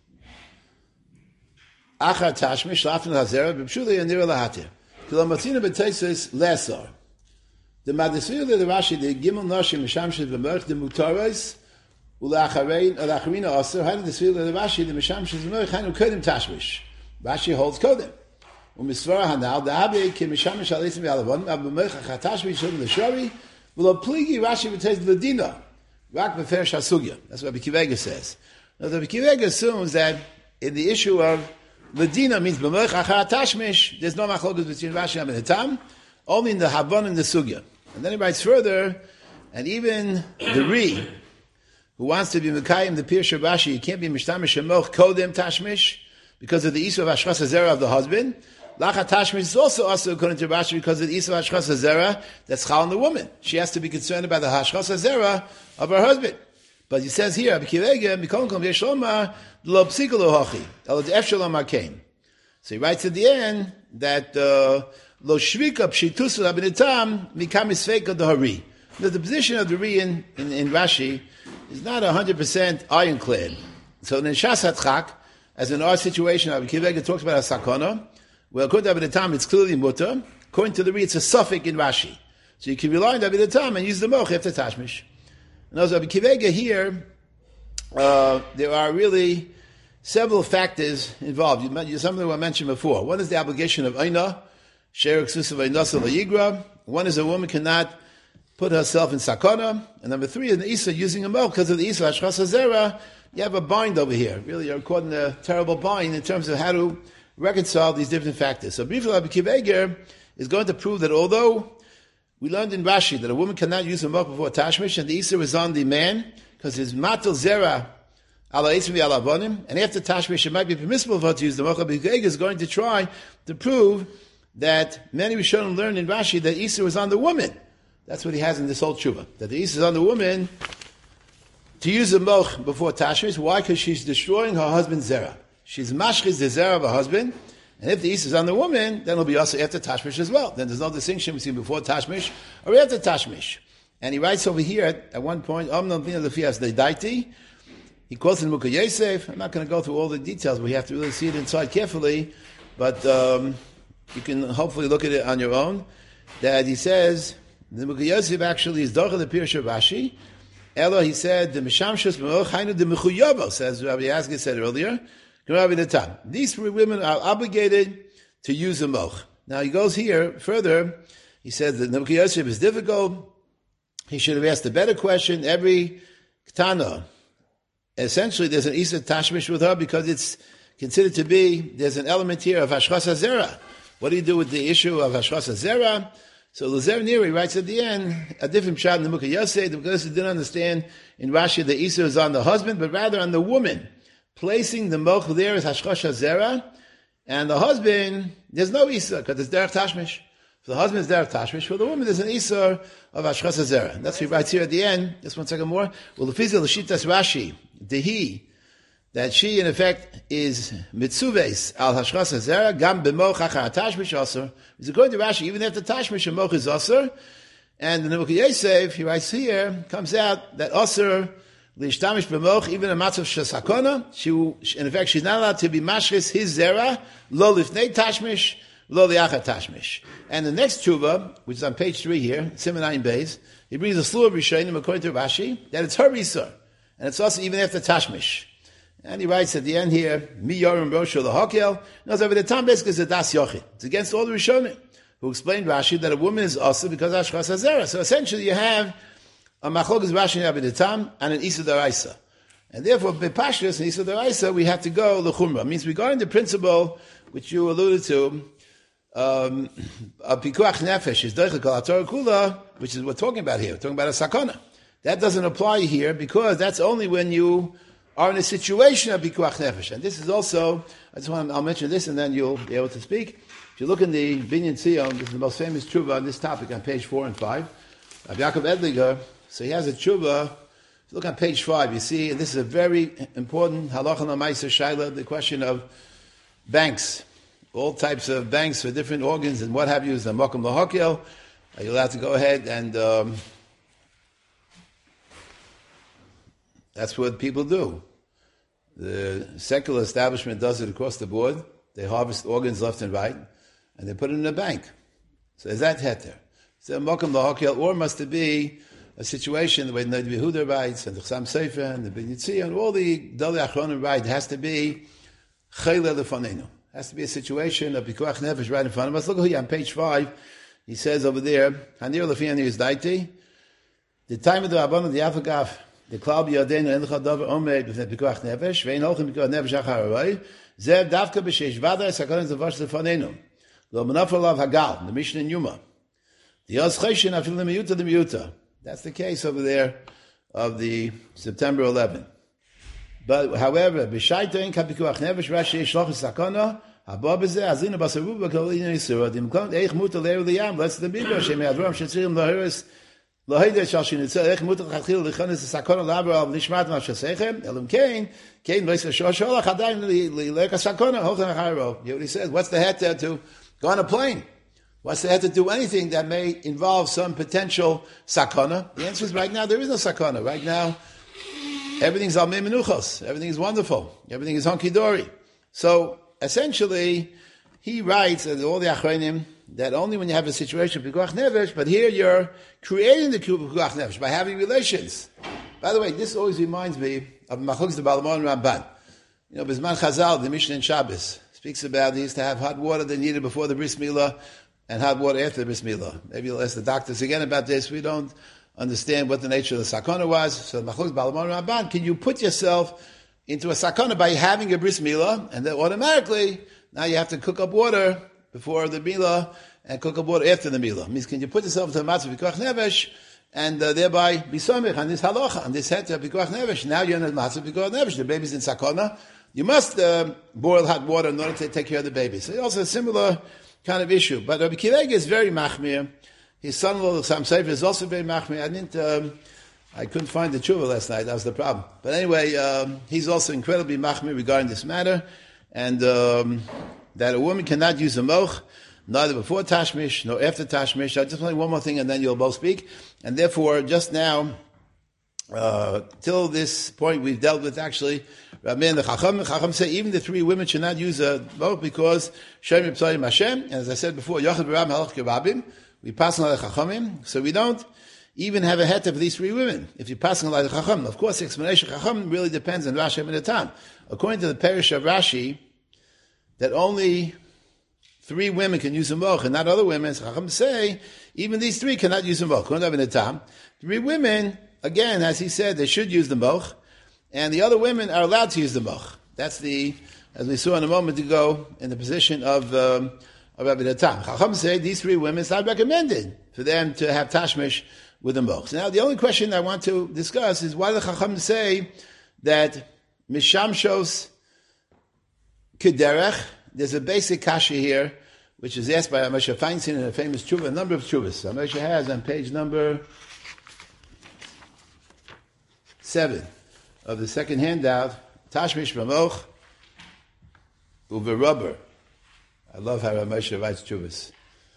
achar tashmish lafin hazera b'pshulei anira lahatir. Kilo matzina b'teisos lesar. The madisir the Rashi the gimel nashim mishamshes b'moch the mutaros ula acharein ula acharina aser. How did the sfir the Rashi the mishamshes b'moch hanu kodem tashmish? Rashi holds kodem. Umisvara hanal the abe ki mishamish aleisim v'alavon b'moch achar tashmish shel l'shari v'lo pligi Rashi b'teis l'dina. Rak beferish hasugya. That's what Rabbi Akiva Eiger says. Now, the Rabbi Akiva Eiger assumes that in the issue of Ladina means b'moich achar tashmish, there's no machlokas between Rashi and Hatam, only in the Havon and the Sugya. And then he writes further, and even the Ri, who wants to be Mekayim, the Pirsha Rashi, he can't be Mishtamish Shemoch Kodem Tashmish, because of the issue of Ashchas HaZerah of the husband. Lachat Tashmish is also also according to Rashi because of the issue of Ashchas HaZerah that's chal on the woman. She has to be concerned about the Ashchas HaZerah of her husband. But he says here, Rabbi Akiva Eiger, Mikol Kom Yesh Lomar, Lo Psika Lo Hachi, Elo Efshel Lomar Kain. So he writes at the end that uh, Lo Shvika Pshitusu Rabbi Natam Mikam Isveika Dohari. Now the position of the Ri in, in, in Rashi is not one hundred percent ironclad. So in Shas HaTchak, as in our situation, Rabbi Akiva Eiger talks about a sakana. Well, according to Rabbi Natam, it's clearly mutter. According to the Ri, it's a suffix in Rashi. So you can rely on Rabbi Natam and use the moch after tashmish. And also, Rabbi Akiva Eiger here, uh, there are really several factors involved. You, some of them were mentioned before. One is the obligation of Aina, Sher Eksusav Einasa Layigra. One is a woman cannot put herself in sakana. And number three is the Isa using a moch because of the Isa Ashchas HaZerah. You have a bind over here. Really, you're caught in a terrible bind in terms of how to reconcile these different factors. So briefly, Rabbi Akiva Eiger is going to prove that although we learned in Rashi that a woman cannot use a moch before tashmish, and the Isser is on the man, because his matel zera ala etzim v'ala avonim, and after tashmish it might be permissible for her to use the moch. Rabbi Akiva Eiger is going to try to prove that many Rishonim learned in Rashi that Isser is on the woman. That's what he has in this whole tshuva, that the Isser is on the woman to use the moch before tashmish. Why? Because she's destroying her husband's zera. She's mashchiz the zera of her husband, and if the Isa is on the woman, then it'll be also after tashmish as well. Then there's no distinction between before tashmish or after tashmish. And he writes over here at, at one point, Omnam Vina Lefias Daiti. He quotes in Mukha Yosef. I'm not going to go through all the details. We have to really see it inside carefully, but um, you can hopefully look at it on your own. That he says the Mukha Yosef actually is Dorcha the Pirsha Rashi. Elo, he said the Mishamshus Me'och Hainu the Mechuyavos, as Rabbi Yazgi said earlier. These three women are obligated to use a moch. Now he goes here further. He says that Nebuchadnezzar Yosef is difficult. He should have asked a better question. Every Ketana, essentially there's an Isa Tashmish with her because it's considered to be, there's an element here of Hashchas HaZerah. What do you do with the issue of Hashchas HaZerah? So Lezer Neri writes at the end, a different shot in the Nebuchadnezzar Yosef. The Nebuchadnezzar didn't understand in Rashi that Isa is on the husband, but rather on the woman. Placing the moch there is Hashchas HaZerah, and the husband, there's no Isa, because it's Derech Tashmish. For the husband, it's Derech Tashmish. For the woman, there's an Isa of Hashchas HaZerah. That's what he writes here at the end. Just one second more. Well, the Fizil L'Shitas Rashi, Dehi, that she, in effect, is Mitzuves al Hashchas HaZerah, Gam B'moch Achar Tashmish Asur. It's according to Rashi, even after Tashmish, a moch is Asur. And the Nebuchadnezzar Yosef, he writes here, comes out that Asur, L'ishtamish b'moch, even a matzav shesakona, she, in effect, she's not allowed to be mashris his zera, lo lifnei tashmish, Lo liachar tashmish. And the next tshuva, which is on page three here, Siman Ayin Beis, he brings a slew of Rishonim according to Rashi, that it's her Isur. And it's also even after tashmish. And he writes at the end here, Mi Yorim Rosho L'Hakel. Knows over the time basically is a Das Yochid. It's against all the Rishonim, who explained Rashi that a woman is also because of Ashkas Hazera. So essentially you have a Machlokes Rashi and the Tam and an Isur D'Oraisa. And therefore, Bepashtus and Isur D'Oraisa, we have to go L'Chumra. It means regarding the principle which you alluded to, um, a Pikuach Nefesh is Deichel Kol HaTorah Kula, which is what we're talking about here. We're talking about a Sakana. That doesn't apply here because that's only when you are in a situation of Pikuach Nefesh. And this is also, I just want to, I'll mention this and then you'll be able to speak. If you look in the Binyan Tzion, this is the most famous tshuva on this topic on page four and five. Of Yaakov Edliger, so he has a tshuva. If you look on page five, you see, and this is a very important halacha l'maisa shaila, the question of banks. All types of banks for different organs and what have you is the mokum l'hakel. Are you allowed to go ahead and um, that's what people do. The secular establishment does it across the board. They harvest organs left and right, and they put it in a bank. So is that heter? So mokum l'hakel, or must it be a situation the way the Nadi Yehuda writes, and the Chassam Sofer, and the Ben Yitzhi, and all the Dali Achronim write, has to be chayla lefanenu. Has to be a situation of Pikuach Nefesh right in front of us. Look here on page five. He says over there, Hanir Lefiani is daiti. The time of the Rabbanon, the Afagaf, the Klal B'Yadenu, En L'chad Davar Omed, B'fnei Pikuach Nefesh, Ve'in Holchem Pikuach Nefesh Achar Harai, Zev Davka B'Sheish Vada, Sakaron Zavash Lefanenu. Lo Menafel Lav Hagal, the Mishnah in Yuma. The Yaz Cheshin Afil Lemiyuta Lemiyuta. That's the case over there of the September eleventh. But however, b'shayta in kapikuach nefesh Rashi yishlach sakana haba b'zeh azina basaruba kalina yisura dimklam eich muta leir liyam let's the biba shem yadram shetzirim lahiris lahida shal shinitzel eich muta chachil lichanis sakana laber al nishmat ma shasechem elim kain kain leisa shosholach adayin lileka sakana hochan achayro. He says, what's the heter to go on a plane? What's the heter to do anything that may involve some potential sakana? The answer is right now there is no sakana. Right now, everything's al mei menuchos. Everything is wonderful. Everything is honky-dory. So, essentially, he writes, and all the achronim, that only when you have a situation of pikuach nefesh, but here you're creating the pikuach nefesh by having relations. By the way, this always reminds me of Machlokes the Balamon Ramban. You know, Bizman Chazal, the Mishnah in Shabbos, speaks about they used to have hot water they needed before the bris milah and hot water after the bris milah. Maybe you'll ask the doctors again about this. We don't understand what the nature of the sakana was. So Machlokes Balamon Ramban, can you put yourself into a sakana by having a bris milah, and then automatically now you have to cook up water before the milah and cook up water after the milah? Means can you put yourself into a matzah pikuach nefesh and uh, thereby be somich on this halacha, on this heter pikuach nefesh? Now you're in a matzah pikuach nefesh. The baby's in sakana. You must uh, boil hot water in order to take care of the baby. So also a similar kind of issue. But Rabbi Kiva is very machmir. His son-in-law, Chassam Sofer, is also very machmir. I didn't, um, I couldn't find the tshuva last night. That was the problem. But anyway, um, he's also incredibly machmir regarding this matter, and um, that a woman cannot use a moch, neither before tashmish nor after tashmish. I just want one more thing, and then you'll both speak. And therefore, just now, uh, till this point, we've dealt with actually Rabbi and the Chacham. Chacham say even the three women should not use a moch because Shem Yipsayim Hashem. And as I said before, Yochad B'Ram Halach Kebabim. We pass on the Chachamim, so we don't even have a heter for these three women. If you pass on the Chacham, of course, the explanation of Chacham really depends on Rashi and the Tam. According to the parish of Rashi, that only three women can use a moch and not other women. So Chacham say even these three cannot use a moch. According to the Tam, three women, again, as he said, they should use the moch, and the other women are allowed to use the moch. That's the, as we saw in a moment ago, in the position of um, of Rabbi Natan. Chacham say these three women, it's not recommended for them to have tashmish with the moch. Now, the only question I want to discuss is why the Chacham say that mishamshos kederech. There's a basic kasha here, which is asked by Moshe Feinstein in a famous tshuva, a number of tshuvas. Moshe has on page number seven of the second handout, tashmish b'moch uverubber. I love how Moshe writes tshuvas.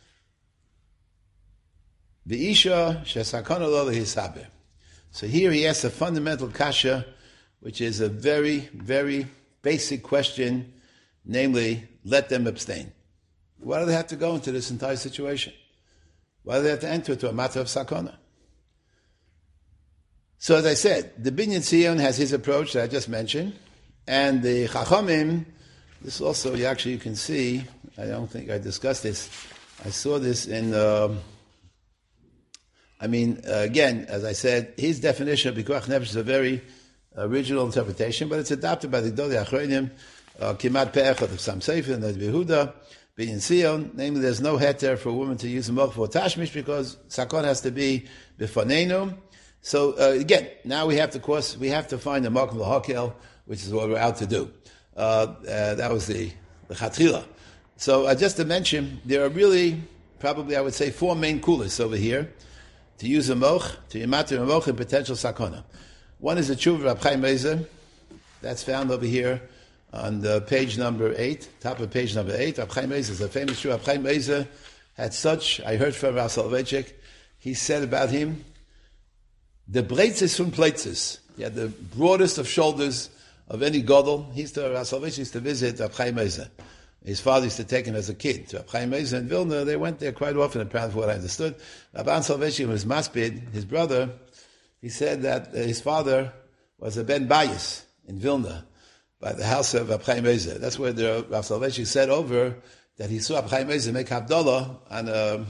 V'isha shesakana lo lehisaber. So here he asks a fundamental kasha, which is a very, very basic question, namely, let them abstain. Why do they have to go into this entire situation? Why do they have to enter into a matter of sakana? So as I said, the Binyan Tzion has his approach that I just mentioned, and the Chachamim, this also you actually you can see, I don't think I discussed this, I saw this in, um, I mean, uh, again, as I said, his definition of Pikuach Nefesh is a very original interpretation, but it's adopted by the Gdolei Achronim, Kimat Pe'echad of Sam Sefer and the Behuda, Binyan Tzion, namely there's no heter for a woman to use a moch for tashmish because sakon has to be bifanenu. So uh, again, now we have to, of course, we have to find the mokum l'hakel, which is what we're out to do. Uh, uh, that was the the chatchila. So uh, just to mention, there are really probably I would say four main kulas over here to use a moch, to yimatir a moch in potential sakona. One is the tshuva of Rab Chaim Ozer, that's found over here on the page number eight, top of page number eight. Rab Chaim Ozer is a famous tshuva. Rab Chaim Ozer had such, I heard from Rav Soloveitchik, he said about him, the breitzes from plaitzes. He had the broadest of shoulders of any gadol. He used to, Rav Soloveitchik used to visit Rab Chaim Ozer. His father used to take him as a kid to Rab Chaim Ozer in Vilna. They went there quite often, apparently, from what I understood. Rabban Soloveitchik was maspid, his brother. He said that uh, his father was a ben bayis in Vilna by the house of Rab Chaim Ozer. That's where the Rav Soloveitchik said over that he saw Rab Chaim Ozer make Havdalah on a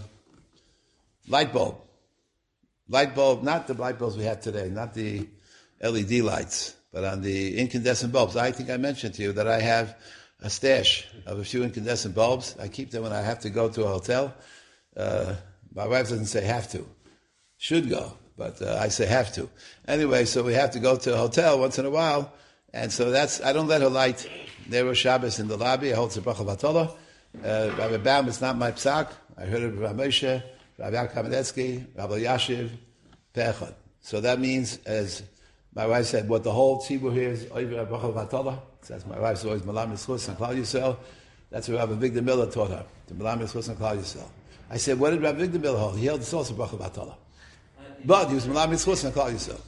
light bulb. Light bulb, not the light bulbs we have today, not the L E D lights, but on the incandescent bulbs. I think I mentioned to you that I have a stash of a few incandescent bulbs. I keep them when I have to go to a hotel. Uh, my wife doesn't say have to. Should go, but uh, I say have to. Anyway, so we have to go to a hotel once in a while, and so that's, I don't let her light there was Shabbos in the lobby. I hold Tzibach Vatola. Uh, Rabbi Baum is not my psak. I heard it from Rabbi Moshe, Rabbi Yaakov Kamenetsky, Rabbi Yashiv, Pe'echad. So that means, as my wife said, what the whole tzibur here is, Oiv Rabbi Vatola. That's my wife's always Malam Yischus and Klal Yisrael. That's what Rabbi Victor Miller taught her, to Malam Yischus and Klal Yisrael. I said, what did Rabbi Victor Miller hold? He held this also Bracha Vatola. But he was Malam Yischus and Klal Yisrael.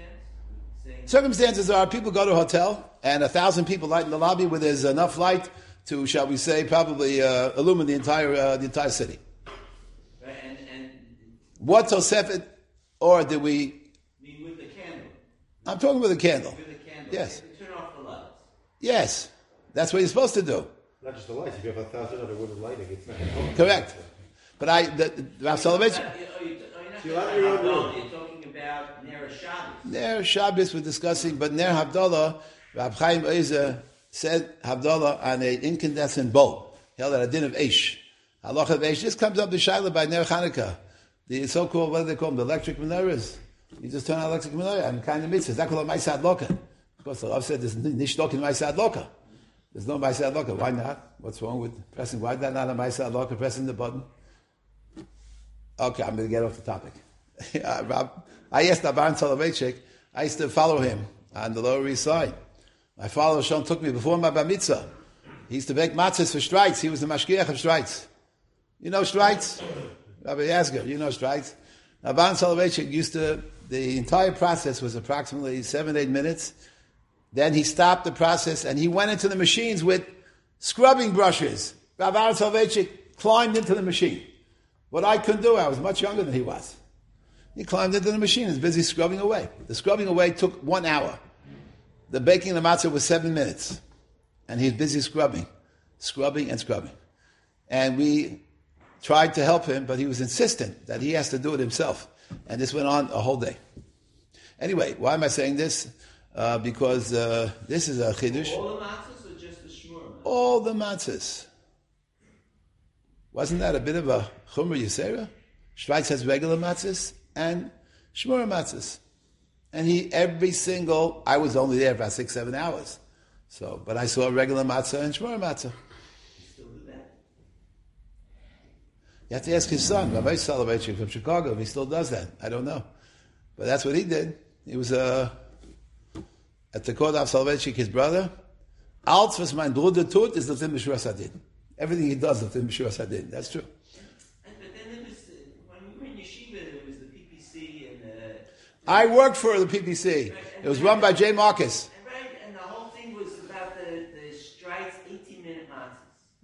Circumstances are people go to a hotel and a thousand people light in the lobby where there's enough light to, shall we say, probably uh, illumine the entire uh, the entire city. Right, and, and what Tosefet, or did we? mean with the candle. I'm talking with a candle. With the candle. Yes. You turn off the lights. Yes, that's what you're supposed to do. Not just the lights. If you have a thousand other wood lighting, it's not going to help. Correct. But I, the, Rav Soloveitchik, Oh, you, oh, you're not You talking have your about own Havdalah, room. you're talking about Ner Shabbos. Ner Shabbos we're discussing, but Ner Havdalah, Rab Chaim Ozer said Havdalah on an incandescent bulb, held at a din of Eish. Halacha of Eish. This comes up the Shaila by Ner Chanukah. The so-called, what do they call them, the electric menorahs. You just turn on electric menorah and kind of mitzvahs. That's called a Maisad Loka. Of course, the Rav said there's nishtok in Maisad Loka. There's no Maisad Loka. Why not? What's wrong with pressing? Why that not a Maisad Loka, pressing the button? Okay, I'm going to get off the topic. I asked Rabban Soloveitchik, I used to follow him on the Lower East Side. My father, Shon, took me before my bar mitzvah. He used to bake matzahs for Streitz. He was the mashgiach of Streitz. You know Streitz? Rabbi Yasger, you know Streitz? Rabban Soloveitchik used to, the entire process was approximately seven, eight minutes. Then he stopped the process and he went into the machines with scrubbing brushes. Rabban Soloveitchik climbed into the machine. What I couldn't do, I was much younger than he was. He climbed into the machine and was busy scrubbing away. The scrubbing away took one hour. The baking of the matzah was seven minutes. And he was busy scrubbing, scrubbing and scrubbing. And we tried to help him, but he was insistent that he has to do it himself. And this went on a whole day. Anyway, why am I saying this? Uh, because uh, this is a chidush. All the matzahs or just the shmur? All the matzahs. Wasn't that a bit of a chumra yisera? Schweiz has regular matzahs and shmur matzahs. And he, every single, I was only there for about six, seven hours. So, but I saw a regular matzah and shmur matzah. You still do that? You have to ask his son, Rabbi Soloveitchik from Chicago, if he still does that. I don't know. But that's what he did. He was uh, at the court of Soloveitchik, his brother. Alles, was mein Bruder tut, is l'tim b'shuras hadin. Everything he does, l'tim b'shuras hadin. That's true. And, but then there was, uh, when we were in yeshiva, there was the P P C and uh, I worked for the P P C. It was run by Jay Marcus. and right, and the whole thing was about the the Streitz eighteen minute matzahs.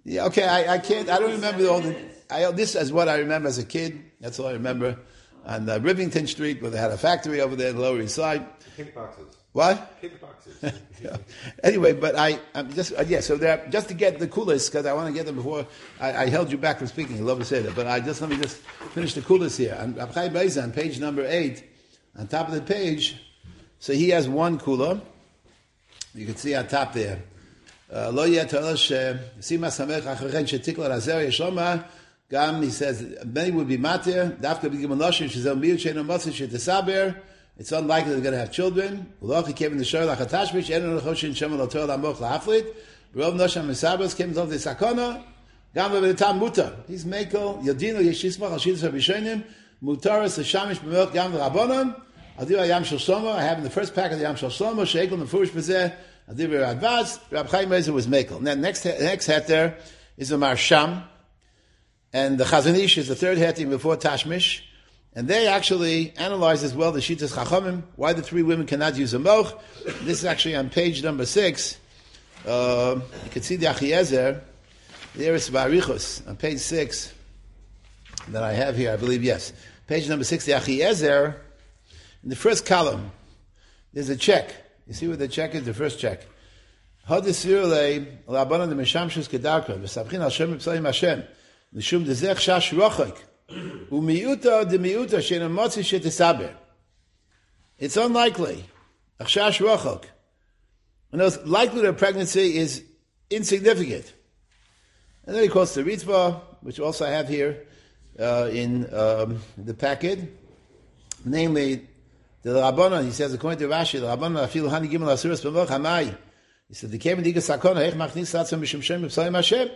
Yeah, okay, I, I can't, I don't remember all the, I, this is what I remember as a kid. That's all I remember. On uh, Rivington Street, where they had a factory over there in the Lower East Side. Pink boxes. What? Pink boxes. Yeah. Anyway, but I, I'm just, uh, yeah, so there, just to get the coolest, because I want to get them before, I, I held you back from speaking, I love to say that, but I just, let me just finish the coolest here. On Abchai Beis, on page number eight, on top of the page, so he has one kula. You can see on top there. Lo yet she sima samech achachen shetikla razer yeshoma gam, he says many would be matir dafka b'gimel noshim shezel miut sheinu motzei shetesaber. It's unlikely they're going to have children. Ulochi came in the shor lachatashmish enu lechoshin shemal lator lamoch lahaflit. Rov nosham misabos came to the sakona gam v'betam mutar. He's mekel yodino yeshismach al shidus rabishonim mutaras l'shamish b'milch gam v'rabonon. Adir Yam Shel Shlomo. I have in the first pack of the Yam Shel Shlomo Shekel Mefurish B'zeh. Adir Radvaz. Rab Chaim Ozer was Mekel. Now next next het there is a Marsham, and the Chazon Ish is the third hetim before Tashmish, and they actually analyze as well the Shitas Chachamim, why the three women cannot use a moch. This is actually on page number six. Uh, you can see the Achiezer. There is Barichus on page six that I have here. I believe yes, page number six. The Achiezer. In the first column, there's a check. You see what the check is? The first check. Hadisirle labanan de mishamshus kedarka v'sabchin Hashem b'psalim Hashem l'shum dezech shash rochik u'miuta de miuta she'en motzi she'tesaber. It's unlikely. Shash rochik. And the likelihood of pregnancy is insignificant. And then he quotes the Ritzvah, which also I have here uh, in um, the packet, namely. The Rabbanon, he says, according to Rashi, the Rabbanon, afilu hani gimel asuras b'moch hamai. He said, the came in diga sakona, heich machnis latzim b'shem shem b'psalim Hashem.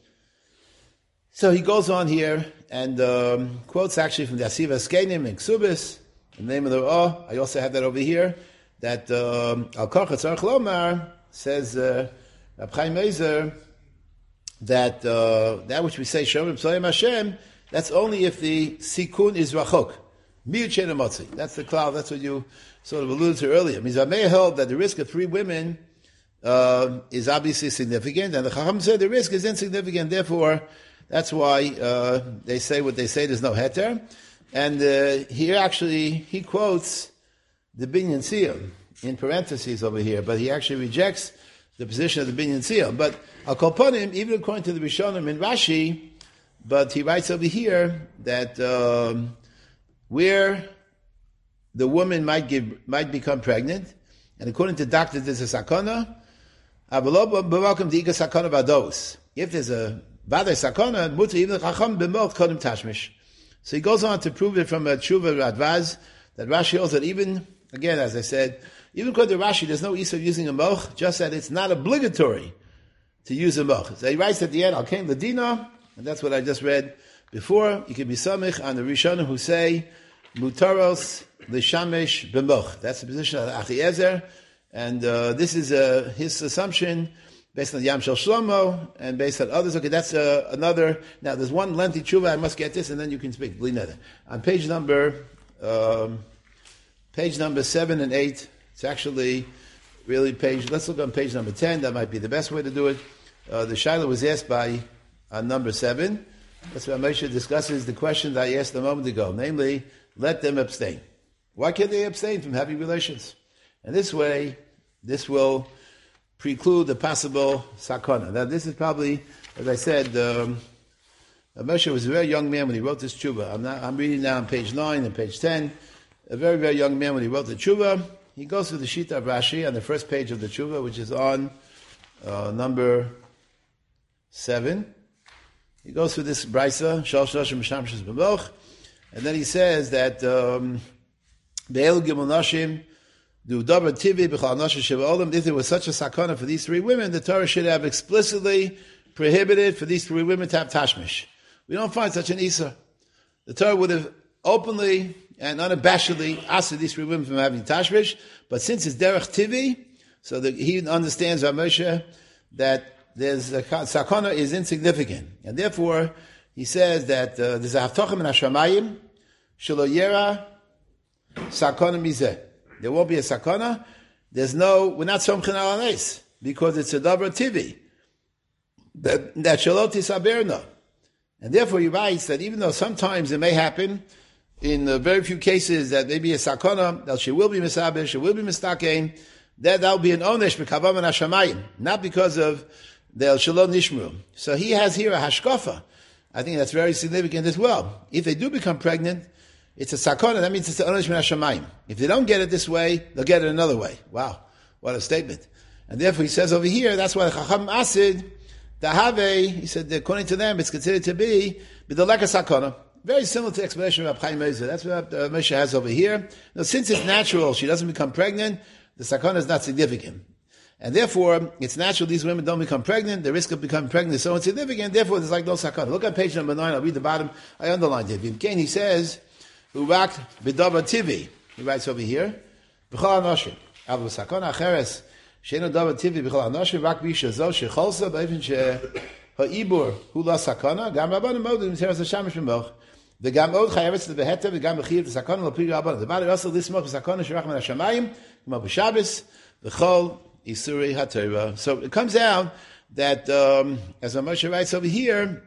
So he goes on here and um, quotes actually from the Asiva Skenim and Ksubis, the name of the Oh. I also have that over here, that um, Al Korchat Tzarech Lomar says, uh, Rab Chaim Ozer, that uh, that which we say, Shem b'psalim Hashem, that's only if the sikun is rachok. That's the cloud. That's what you sort of alluded to earlier. Means I may held that the risk of three women uh, is obviously significant, and the Chacham said the risk is insignificant. Therefore, that's why uh, they say what they say. There's no heter, and uh, here actually he quotes the Binyan Siyum in parentheses over here, but he actually rejects the position of the Binyan Siyum. But I'll call upon him, even according to the Rishonim in Rashi. But he writes over here that. Um, where the woman might give, might become pregnant, and according to doctors, there's a sakona. If there's a bad sakona, mutar even chacham b'moch kodem tashmish. So he goes on to prove it from a tshuva Radvaz that Rashi holds that even again, as I said, even according to Rashi, there's no issue of using a moch, just that it's not obligatory to use a moch. So he writes at the end, "Al kain ladina," and that's what I just read. Before, you can be samich on the Rishonim who say, mutaros l'shamesh b'moch. That's the position of Achiezer, and uh, this is uh, his assumption based on Yam Shel Shlomo and based on others. Okay, that's uh, another. Now, there's one lengthy tshuva. I must get this, and then you can speak. On page number, um, page number seven and eight, it's actually really page. Let's look on page number ten. That might be the best way to do it. Uh, the Shaila was asked by uh, number seven. That's why Moshe discusses the question that I asked a moment ago, namely, let them abstain. Why can't they abstain from having relations? And this way, this will preclude the possible sakana. Now, this is probably, as I said, um, Moshe was a very young man when he wrote this tshuva. I'm, not, I'm reading now on page nine and page ten. A very, very young man when he wrote the tshuva. He goes through the Shita of Rashi on the first page of the tshuva, which is on uh, number seven. He goes through this brisa, shal shloshim mishamshus b'moch, and then he says that be'elu gimel nashim do davar tivi b'chal nashim shevaolim. If there was such a sakana for these three women, the Torah should have explicitly prohibited for these three women to have tashmish. We don't find such an isa. The Torah would have openly and unabashedly asked these three women from having tashmish, but since it's derech tivi, so that he understands Rav Moshe that there's a sakana is insignificant, and therefore he says that uh, there's a haftachim in Hashamayim shelo yera sakana mizeh. There won't be a sakana. There's no. We're not somchin al anes because it's a davar tivi. that that shalot isaberna. And therefore he writes that even though sometimes it may happen, in uh, very few cases that maybe a sakana, that she will be misaber, she will be mistakein, that that will be an onesh b'kavam and hashamayim, not because of the shalot nishmru. So he has here a hashkafa. I think that's very significant as well. If they do become pregnant, it's a sakana, that means it's an onesh min hashamayim. If they don't get it this way, they'll get it another way. Wow, what a statement. And therefore he says over here, that's why the Chacham Asid, the Have, he said, according to them, it's considered to be b'daleka sakana. Very similar to the explanation of Chaim Mezeh. That's what uh, Moshe has over here. Now, since it's natural, she doesn't become pregnant, the sakana is not significant. And therefore, it's natural these women don't become pregnant, the risk of becoming pregnant is so insignificant, therefore there's like no sakana. Look at page number nine, I'll read the bottom, I underlined it. Again, he says, Urak b'dava tivi. He writes over here, B'chol anoshim. Avu sakana acheres. Sheinu dava tivi b'chol anoshim. Rak b'isha zo shecholsa b'efin she ha'ibur hu la sakana. Gam rabbanim modim m'teres ha'shamish b'moch. V'gam od chayavetz l'beheta v'gam b'chiv v'sakana l'piri rabbanim. The body also lismoch v'sakana shirach min ha'shamayim k'ma b'shabes v'chol isuri ha'torah. So it comes out that, um, as Moshe writes over here,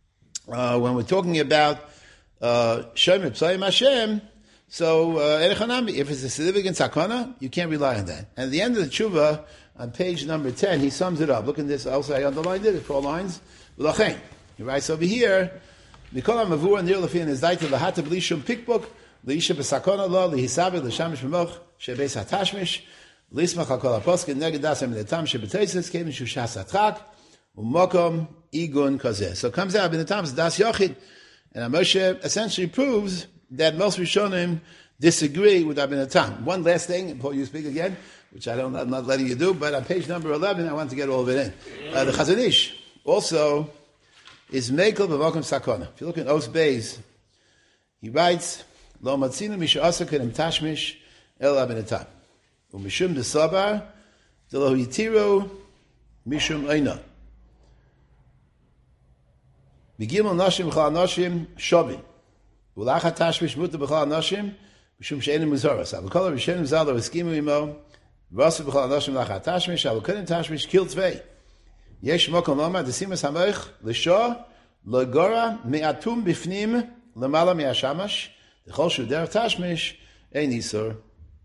uh, when we're talking about uh, Shomim P'sayim Hashem, so, uh, if it's a significant sakana, you can't rely on that. And at the end of the tshuva, on page number ten, he sums it up. Look at this, also I underlined it, it's four lines. V'lachein. He writes over here, Mikol HaMavur Nir Lefian is daita l'hata b'li shum pikbuk, l'isha b'sakana lo, l'hisabe, l'shamish b'moch, shebeis hatashmish, l'ismach hakol ha'poskin, neged dasem l'etam shebeteises, kevin shushas hatchak, u'mokom igun kazeh. So it comes out, in the times, das yochid. And Moshe essentially proves that most Rishonim disagree with Rabbeinu Tam. One last thing before you speak again, which I don't, I'm not letting you do, but on page number eleven, I want to get all of it in. Uh, the Chazon Ish also is Mekel B'Mokom Sakona. If you look at Os Beis, he writes, Lo Matzinu Misha Asakin Tashmish El Rabbeinu Tam. Umishum de Sabar, de Lo Yitiru Mishum Eina. Begimel Nashim Chal Nashim Shovin. Ulach tashmish muta b'chol anoshim mishum she'enim muzaras. Avol kol rishonim zalo eskimu imo v'asu b'chol anoshim lach tashmish avol kodim tashmish kil tzvei. Yesh mokom lomar desimas hamoich l'sho l'gora me'atum b'fnim l'mala me'ashamash l'chol shu derech tashmish ein isur.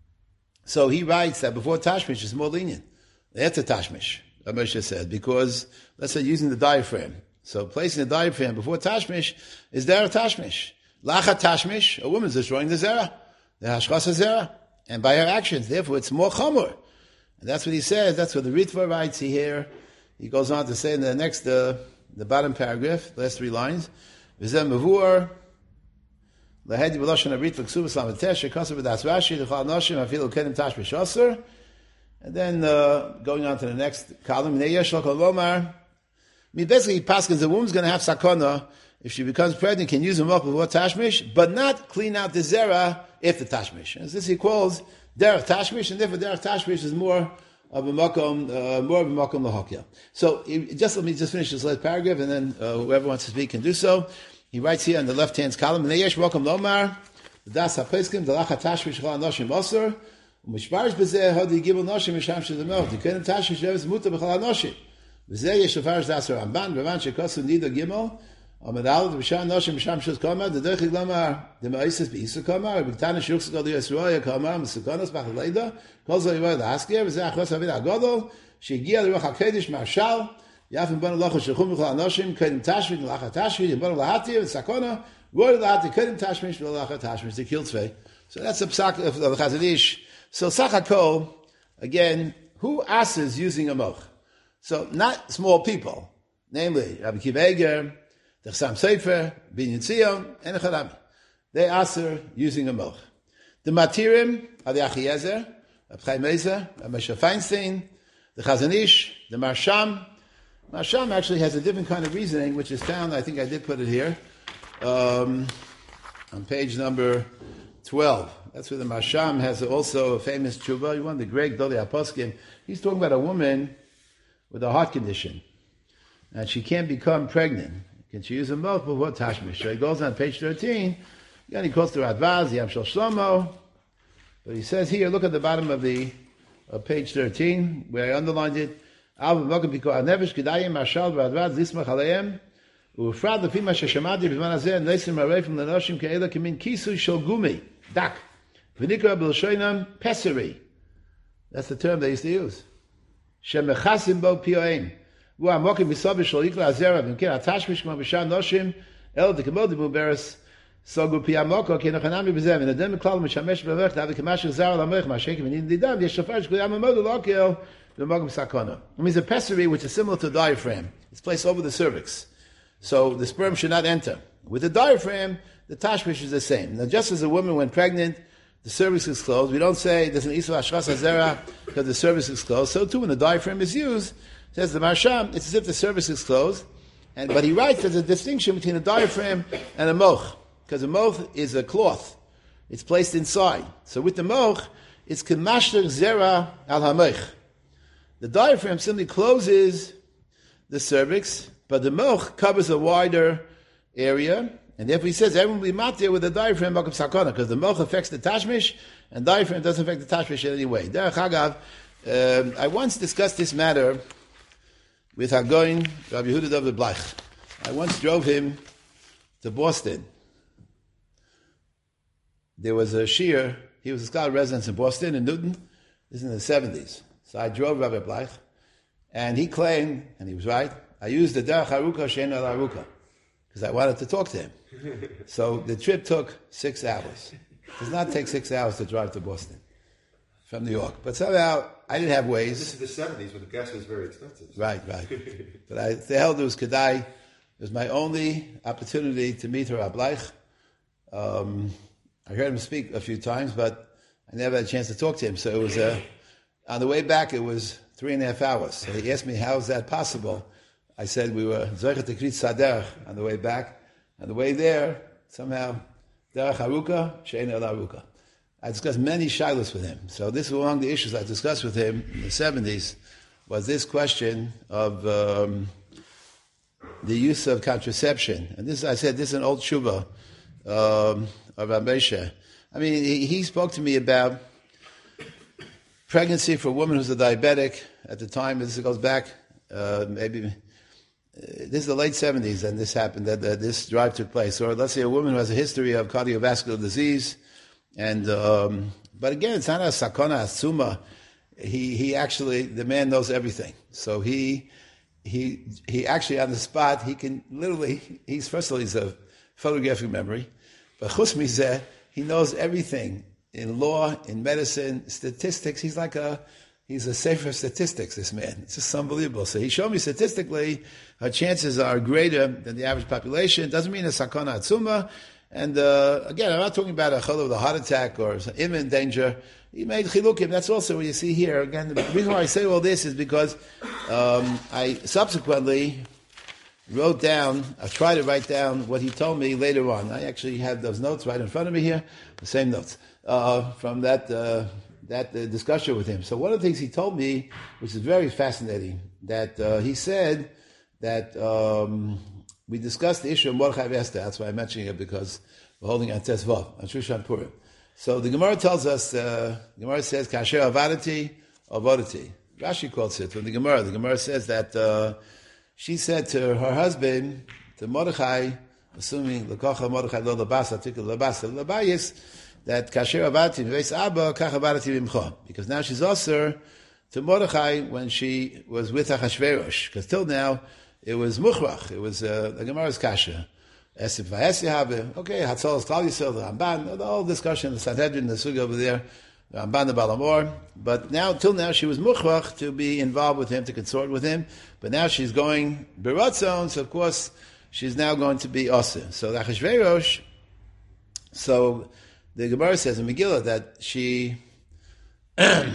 So he writes that before tashmish is more lenient. After tashmish, Moshe said, because let's say using the diaphragm. So placing the diaphragm before tashmish is derech tashmish. Lacha tashmish, a woman's destroying the zera, the hashchasa zera, and by her actions, therefore it's more chamor. And that's what he says, that's what the Ritva writes here. He goes on to say in the next, uh, the bottom paragraph, last three lines, V'zeh mavur, lahedi b'loshen ha-Ritva ksubas l'amatesh, shekasa b'das Rashi, l'chal noshim, afilu kedim tashmish osir. And then, uh, going on to the next column, Nei yesh lo kol lomar. I mean, basically, Paskins, the woman's going to have sakana. If she becomes pregnant, can use them up before tashmish, but not clean out the zera after tashmish. As this he calls derech tashmish, and therefore derech tashmish is more of a makom, uh, more of a makom lahokya. So just let me just finish this last paragraph, and then uh, whoever wants to speak can do so. He writes here on the left hand column: Neyesh makom lomar das hapiskim delacha tashmish chal anoshim osur umishparish bezeh hodi gibel noshim misham shedemot dikenim tashmish leves muta b'chal anoshim bezeh yesh shofarish das ramban bevan shekosu nida gimel. Amadal the Bisham Noshim Bisham Shus Kama the Derech Lama the Maisis Beisu Kama B'Tana Shuks Gol Yisroya Kama M'Sukonos B'Chaleda Kol Zoyivay L'Haskir V'Zeh Achos Avid HaGodol Shegiya L'Ruach HaKedesh Marshal Yafim Banu Lachu Shechum B'Chol Anoshim Kedim Tashmid L'Lacha Tashmid Yibonu L'Hatir V'Sakona Roy L'Hatir Kedim Tashmid L'Lacha Tashmid the Kil Tzvei. So that's the Psak of the Chazon Ish. So Sachakol, again, who asks using a moch? So not small people, namely Rabbi Kiva Eger, the Chassam Sofer, Binyan Tzion, and the Charami. They aser using a moch. The Matirim are the Achiezer, Reb Chaim Mezeh, Reb Moshe Feinstein, the Chazon Ish, the Marsham. Marsham actually has a different kind of reasoning, which is found, I think I did put it here, um, on page number twelve. That's where the Marsham has also a famous tshuva. You want the Greg Doli Aposkim. He's talking about a woman with a heart condition, and she can't become pregnant. Can she use a milk before tashmish? So he goes on page thirteen, and he quotes the Radvaz, the Amshel Shlomo, but he says here, look at the bottom of the of page thirteen, where I underlined it, Al v'mokim piko hanevesh kedayim mashal v'advad zismach aleim u'ufrad lefi ma sheshamati b'zman hazeh noisim harefim lenoshim ke'ela kemin kisui shel gumi dak v'nikra b'lshoinam peseri. That's the term they used to use. Shemechasim bo pioim u'amokim v'sobi shel yikla azera v'mkin atashmish k'ma b'shan noshim el dekemodi b'uberes sogu piyamoko kinochanami b'zem and adem klal mishamesh b'vech davi k'mash zar l'amech mashekim v'nin didam yesh shofar shkuyam amodu lokel v'mogim sakona. It means a pessary which is similar to a diaphragm. It's placed over the cervix, so the sperm should not enter. With the diaphragm, the tashmish is the same. Now, just as a woman when pregnant, the cervix is closed, we don't say there's an isu ashras hazera because the cervix is closed. So too, when the diaphragm is used, says the Marsham, it's as if the cervix is closed. And but he writes there's a distinction between a diaphragm and a moch, because a moch is a cloth. It's placed inside. So with the moch, it's kemashter zera al hamoch. The diaphragm simply closes the cervix, but the moch covers a wider area, and therefore he says everyone will be matir with the diaphragm bakam sakana, because the moch affects the tashmish, and diaphragm doesn't affect the tashmish in any way. Derech Hagav, um, I once discussed this matter with Hagoin Rabbi Yehuda David Bleich. I once drove him to Boston. There was a shiur. He was a scholar residence in Boston, in Newton. This is in the seventies. So I drove Rabbi Bleich, and he claimed, and he was right, I used the Derech Haruka Shein Al Haruka, because I wanted to talk to him. So the trip took six hours. It does not take six hours to drive to Boston from New York. But somehow, I didn't have Waze. This is the seventies when the gas was very expensive. Right, right. But I, the hell, it was Kedai. It was my only opportunity to meet Rabbi Bleich. Um, I heard him speak a few times, but I never had a chance to talk to him. So it was, uh, on the way back, it was three and a half hours. So he asked me, how is that possible? I said we were Zoichet Tekrit Sader on the way back. On the way there, somehow, Derech Haruka, Shein El Haruka. I discussed many shilas with him. So this is among the issues I discussed with him in the seventies, was this question of um, the use of contraception. And this, I said, this is an old tshuva um, of Ramesha. I mean, he, he spoke to me about pregnancy for a woman who's a diabetic. At the time, this goes back, uh, maybe, uh, this is the late seventies, and this happened, that, that this drive took place. Or let's say a woman who has a history of cardiovascular disease, and, um, but again, it's not a sakana, asuma. He, he actually, the man knows everything. So he, he, he actually on the spot, he can literally, he's, first of all, he's a photographic memory, but chus mizeh, he knows everything in law, in medicine, statistics. He's like a, he's a safer of statistics, this man. It's just unbelievable. So he showed me statistically, her chances are greater than the average population. It doesn't mean a sakana atzuma. And uh, again, I'm not talking about a chol with a heart attack or imminent danger. He made chilukim. That's also what you see here. Again, the reason why I say all this is because um, I subsequently wrote down, I tried to write down what he told me later on. I actually have those notes right in front of me here, the same notes, uh, from that uh, that uh, discussion with him. So one of the things he told me, which is very fascinating, that uh, he said that um, we discussed the issue of Mordechai Vesta. That's why I'm mentioning it, because we're holding on Tes Vav, on Shushan Purim. So the Gemara tells us, uh, the Gemara says, Kasher avadati, avadati. Rashi quotes it from the Gemara. The Gemara says that uh, she said to her husband, to Mordechai, assuming L'kocha Mordechai lo labasa, tikul labasa, labayis, that Kasher avadati v'veis abba, kach avadati v'imcha. Because now she's also to Mordechai when she was with Achashverosh. Because till now, it was muchrach. It was uh, the Gemara's kasha. Esif v'esi have. Okay, Hatzalas Klal Yisrael, the Ramban, the whole discussion, the Sanhedrin, the Sugi over there, the Ramban, the Balamor. But now, till now, she was muchrach to be involved with him, to consort with him. But now she's going beratzon, so of course she's now going to be osir. So the Achashverosh. So the Gemara says in Megillah that she gam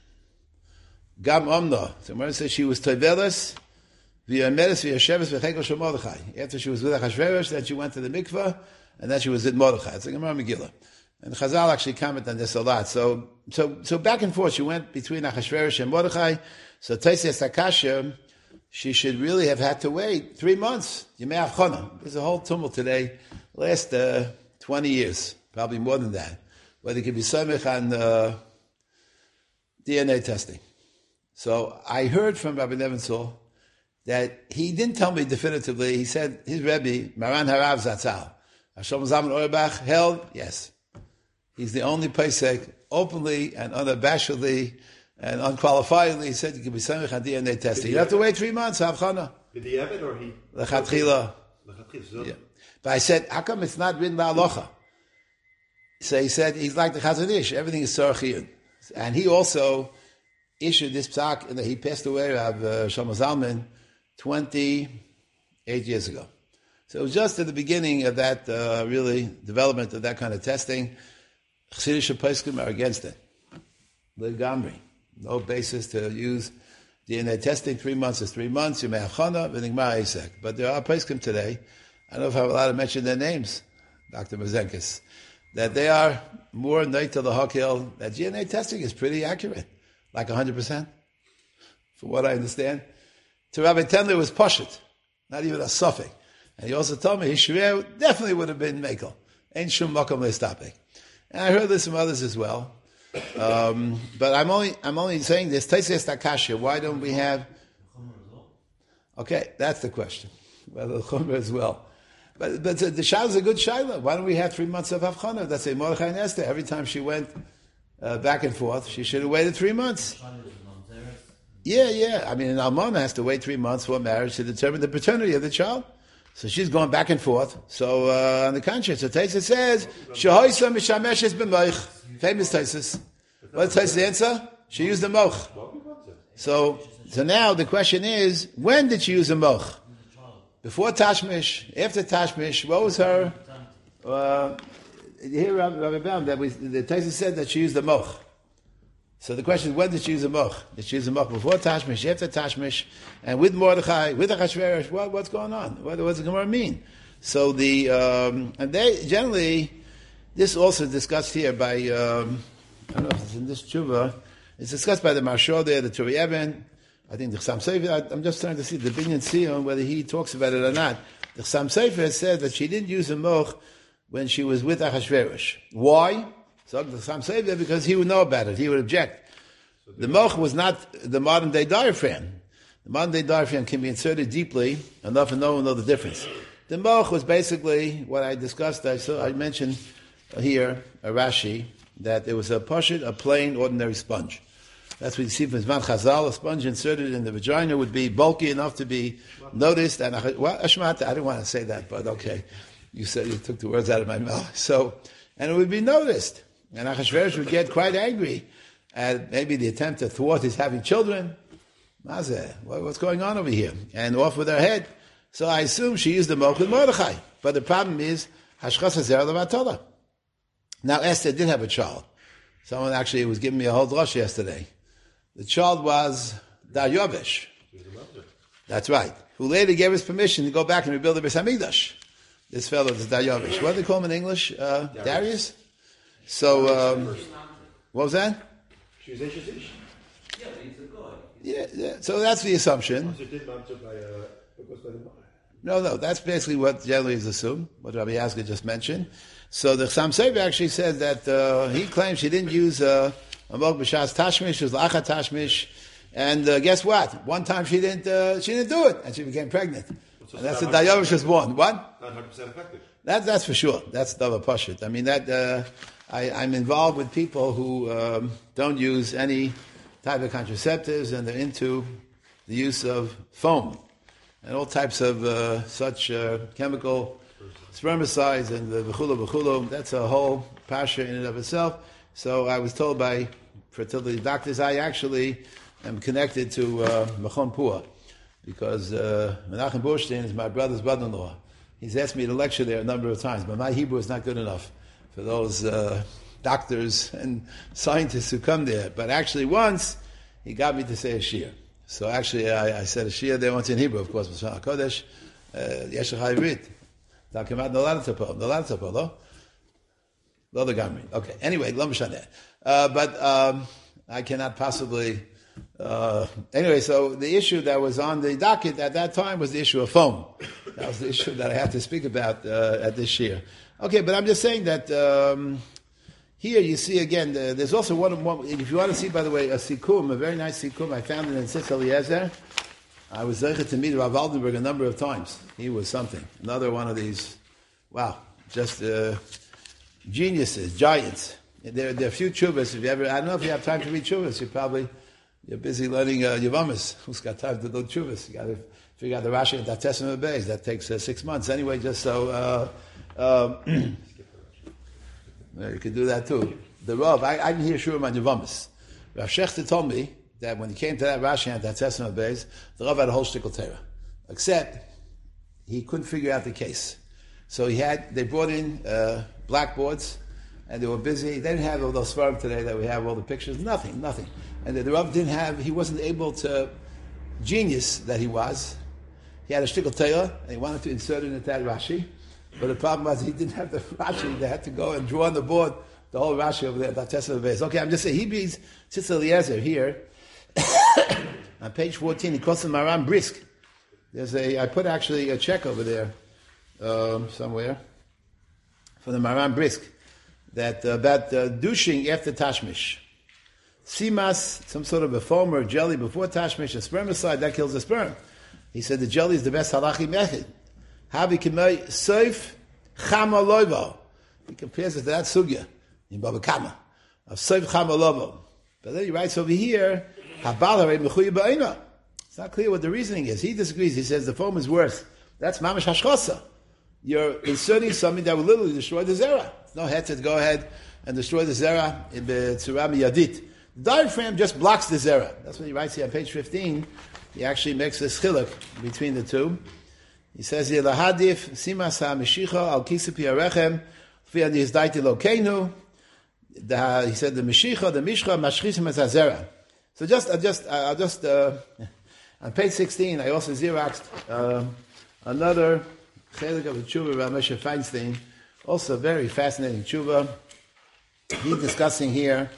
omna. So the Gemara says she was toivelas. After she was with Achashverosh, then she went to the mikveh, and then she was at Mordechai. It's like Gemara Megillah. And Chazal actually comment on this a lot. So, so, so back and forth, she went between Achashverosh and Mordechai. So Taisei Sakasha, she should really have had to wait three months. Yemei Avchana. There's a whole tumult today, last uh, twenty years, probably more than that, whether it could be samech on uh, D N A testing. So I heard from Rabbi Nebenzahl that he didn't tell me definitively. He said his Rebbe, Maran Harav Zatzal, Hashem Zalman Auerbach, held, yes. He's the only Pesach openly and unabashedly and unqualifiedly he said you can be Samech on D N A testing. You have to wait three months, Havchana. Did he have it or he? Lechatchila. So Yeah. But I said, how come it's not written La'alocha? So he said, he's like the Chazon Ish, everything is Sarachiyun. And he also issued this psak, and he passed away, Rav uh, Shlomo Zalman, twenty-eight years ago. So it was just at the beginning of that, uh, really, development of that kind of testing. Chassidish Poskim are against it. Legamri. No basis to use D N A testing. Three months is three months. You may have chana, v'nigmar Isaac. But there are Poskim today. I don't know if I'm allowed to mention their names, Doctor Mazenkis, that they are more night to the Hakil, that D N A testing is pretty accurate, like one hundred percent, from what I understand. To Rabbi Tendler was Pashut, not even a suffix. And he also told me his Shreya definitely would have been Mekel. Ain't Shum Makom Le'Stapek. And I heard this from others as well. Um, but I'm only I'm only saying this. Taises Takashia, why don't we have... Okay, that's the question. Well, the Chumrah as well. But, but the Shah is a good Shaila. Why don't we have three months of Havchana? That's a Mordechai and Esther. Every time she went uh, back and forth, she should have waited three months. Yeah, yeah. I mean, an Almana has to wait three months for marriage to determine the paternity of the child. So she's going back and forth. So uh, on the contrary, so Taisa says, Shehoisa mishameshes b'moich. Famous Taisus. What's Taisa's answer? She used the moch. So, so now the question is, when did she use the moch? Before Tashmish, after Tashmish, what was her? Uh, here, Rabbi Baum, that we, the Taisa said that she used the moch. So the question is, when did she use the moch? Did she use the moch before Tashmish, after Tashmish, and with Mordechai, with Achashverosh? What, what's going on? What, what does the Gemara mean? So the um, and they generally, this also discussed here by um, I don't know if it's in this tshuva. It's discussed by the Marshal there, the Turi Eben. I think the Chassam Sofer. I'm just trying to see the Binyan Sion whether he talks about it or not. The Chassam Sofer said that she didn't use the moch when she was with Achashverosh. Why? So the Chassam Sofer, because he would know about it. He would object. The moch was not the modern day diaphragm. The modern day diaphragm can be inserted deeply enough and no one will know the difference. The moch was basically what I discussed. I saw, I mentioned here a Rashi that it was a pashut, a plain ordinary sponge. That's what you see from Zman Chazal. A sponge inserted in the vagina would be bulky enough to be noticed. And well, Ashmat, I didn't want to say that, but okay, you said you took the words out of my mouth. So, and it would be noticed. And Achashverosh would get quite angry at maybe the attempt to thwart his having children. Mazeh, what's going on over here? And off with her head. So I assume she used the moch with Mordechai. But the problem is, Hashchas Hazer Levatala. Now Esther did have a child. Someone actually was giving me a whole drush yesterday. The child was Daryovesh. That's right. Who later gave us permission to go back and rebuild the Beis Hamikdash. This fellow is Daryovesh. What do they call him in English? Uh, Darius. Darius? So, um, what was that? Yeah, but he's a god. Yeah, yeah, so that's the assumption. No, no, that's basically what generally is assumed, what Rabbi Yasker just mentioned. So the Chassam Sofer actually said that uh, he claims she didn't use uh, a moch b'shas tashmish, it was la'achat tashmish, and uh, guess what? One time she didn't uh, she didn't do it, and she became pregnant. So and that's the Daryovesh was born. What? Not one hundred percent effective. That, that's for sure. That's double pashut. I mean, that uh, I, I'm involved with people who um, don't use any type of contraceptives, and they're into the use of foam and all types of uh, such uh, chemical spermicides and the v'chulu v'chulu. That's a whole pasha in and of itself. So I was told by fertility doctors I actually am connected to uh, Mechon Pua because uh, Menachem Borstein is my brother's brother-in-law. He's asked me to lecture there a number of times, but my Hebrew is not good enough for those uh, doctors and scientists who come there. But actually once, he got me to say a shir. So actually I, I said a shir there once in Hebrew, of course, B'Shana HaKodesh, Yesh L'cha Ivrit. Takemat Nolad Tapol. Nolad Tapol, no? Lo the Gamri. Okay, anyway, Lo M'shaneh. Uh, but um, I cannot possibly... Uh, anyway, so the issue that was on the docket at that time was the issue of foam. That was the issue that I have to speak about uh, at this year. Okay, but I'm just saying that, um, here you see again, the, there's also one, one, if you want to see, by the way, a sikum, a very nice sikum, I found it in Tzitz Eliezer. I was there to meet Rav Aldenberg a number of times. He was something. Another one of these, wow, just uh, geniuses, giants. There, there are a few chuvas. If you ever, I don't know if you have time to read chuvas. You probably, you're busy learning uh, Yavamas. Who's got time to do chuvas? You got to figure out the Rashi and that Testament Beis. That takes uh, six months. Anyway, just so, uh, um, you can do that too. The Rav, I, I didn't hear Shurim on Yavamas. Rav Shechter told me that when he came to that Rashi and that Testament Beis, the Rav had a whole shtickle Torah. Except, he couldn't figure out the case. So he had, they brought in uh, blackboards, and they were busy. They didn't have all those svarim today that we have, all the pictures, nothing, nothing. And the, the Rav didn't have, he wasn't able to, genius that he was, he had a shtickle Torah, and he wanted to insert it into that Rashi, but the problem was he didn't have the Rashi. They had to go and draw on the board the whole Rashi over there, that Testament Beis. Okay, I'm just saying, he reads Tzitz Eliezer here, on page fourteen, he calls him Maram Brisk. There's a, I put actually a check over there, um, somewhere, for the Maram Brisk, that uh, about uh, douching after Tashmish. Simas, some sort of a foam or jelly before Tashmish, a spermicide, that kills the sperm. He said the jelly is the best halachi method. Havi kimei seif chama loivo. He compares it to that sugya in Baba Kama of seif chama loivo. But then he writes over here, Habala mechuya ba'ina. It's not clear what the reasoning is. He disagrees. He says the foam is worse. That's mamash hashchosa. You're inserting something that will literally destroy the zera. No head to go ahead and destroy the zera in b'tzura miyadit. The diaphragm just blocks the zera. That's what he writes here on page fifteen. He actually makes this chiluk between the two. He says here, lahadif simas ha-meshicha al kisipi arechem fi adis daiti lokeinu. He said the meshicha, the mishcha, mashchisim as hazera. So just, I just, I'll just, uh, on page sixteen, I also xeroxed uh, another chelik of the tshuva by Moshe Feinstein, also very fascinating tshuva. He's discussing here,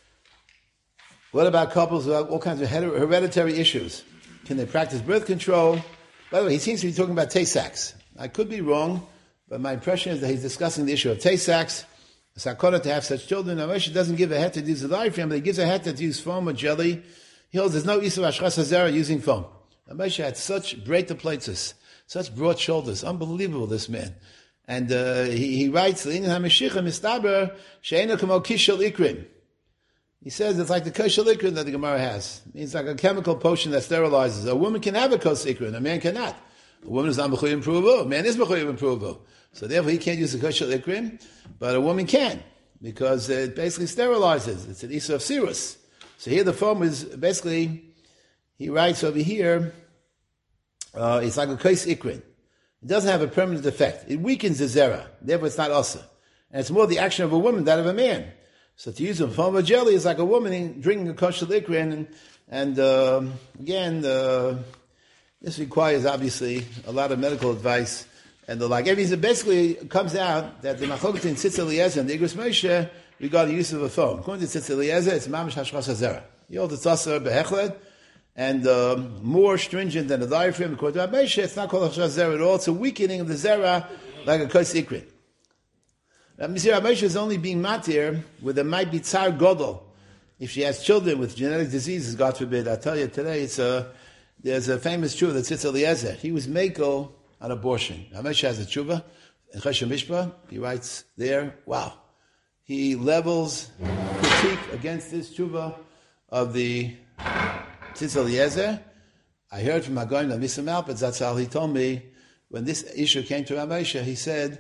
what about couples who have all kinds of hereditary issues? Can they practice birth control? By the way, he seems to be talking about Tay-Sachs. I could be wrong, but my impression is that he's discussing the issue of Tay-Sachs, sakona to have such children. Now, Moshe doesn't give a head to use the diaphragm, but he gives a head to use foam or jelly. He holds there's no issue of ashchas hazera using foam. Now, Moshe had such breita plates, such broad shoulders. Unbelievable, this man. And uh, he, he writes, he says it's like the kosher ikrin that the Gemara has. It means like a chemical potion that sterilizes. A woman can have a kosher ikrin, a man cannot. A woman is not mechuyev improvable, a man is mechuyev improvable. So therefore he can't use the kosher ikrin, but a woman can, because it basically sterilizes. It's an issa of sirus. So here the foam is basically, he writes over here, uh, it's like a kosher ikrin. It doesn't have a permanent effect. It weakens the zera, therefore it's not asa. And it's more the action of a woman than of a man. So to use a foam of jelly is like a woman drinking a kosher liquor, and, and uh, again, uh, this requires obviously a lot of medical advice and the like. It basically comes out that the machloket in Tzitz Eliezer and the Igros Moshe regard the use of a foam. According to Tzitz Eliezer, it's mamish hashchas hazera. You hold it's asa behechled, and um, more stringent than the diaphragm. According to Rabbi Moshe, it's not called hashchas hazera at all. It's a weakening of the zera like a kosher ikrin. Rabbi Moshe is only being matir where there might be tsar godol. If she has children with genetic diseases, God forbid. I tell you today, it's a, there's a famous tshuva that Tzitz Eliezer. He was mekel on abortion. Rabbi Moshe has a tshuva in Choshen Mishpah. He writes there, wow. He levels critique against this tshuva of the Tzitz Eliezer. I heard from Hagoyim Lamisa Malpet Zatzal. He told me when this issue came to Rabbi Moshe, he said,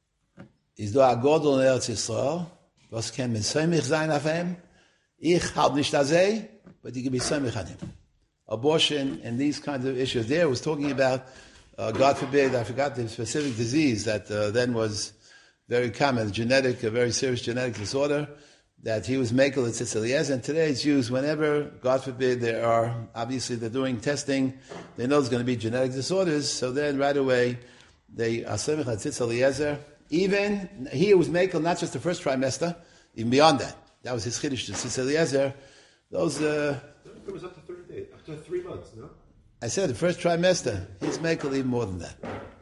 is do a Godel in Eretz Yisrael, was kann mit Semich sein auf ihm? Ich halt nicht azeh, but you can be Semich on him. Abortion and these kinds of issues. There was talking about, uh, God forbid, I forgot the specific disease that uh, then was very common, genetic, a very serious genetic disorder, that he was makel at Tzitz Eliezer, and today it's used whenever, God forbid, there are, obviously they're doing testing, they know there's going to be genetic disorders, so then right away, they are Semich at Tzitz Eliezer. Even, he was makel not just the first trimester, even beyond that. That was his chiddush to Tzitz Eliezer. Those, uh... It was up to thirty days, up to three months, no? I said the first trimester, he's makel even more than that.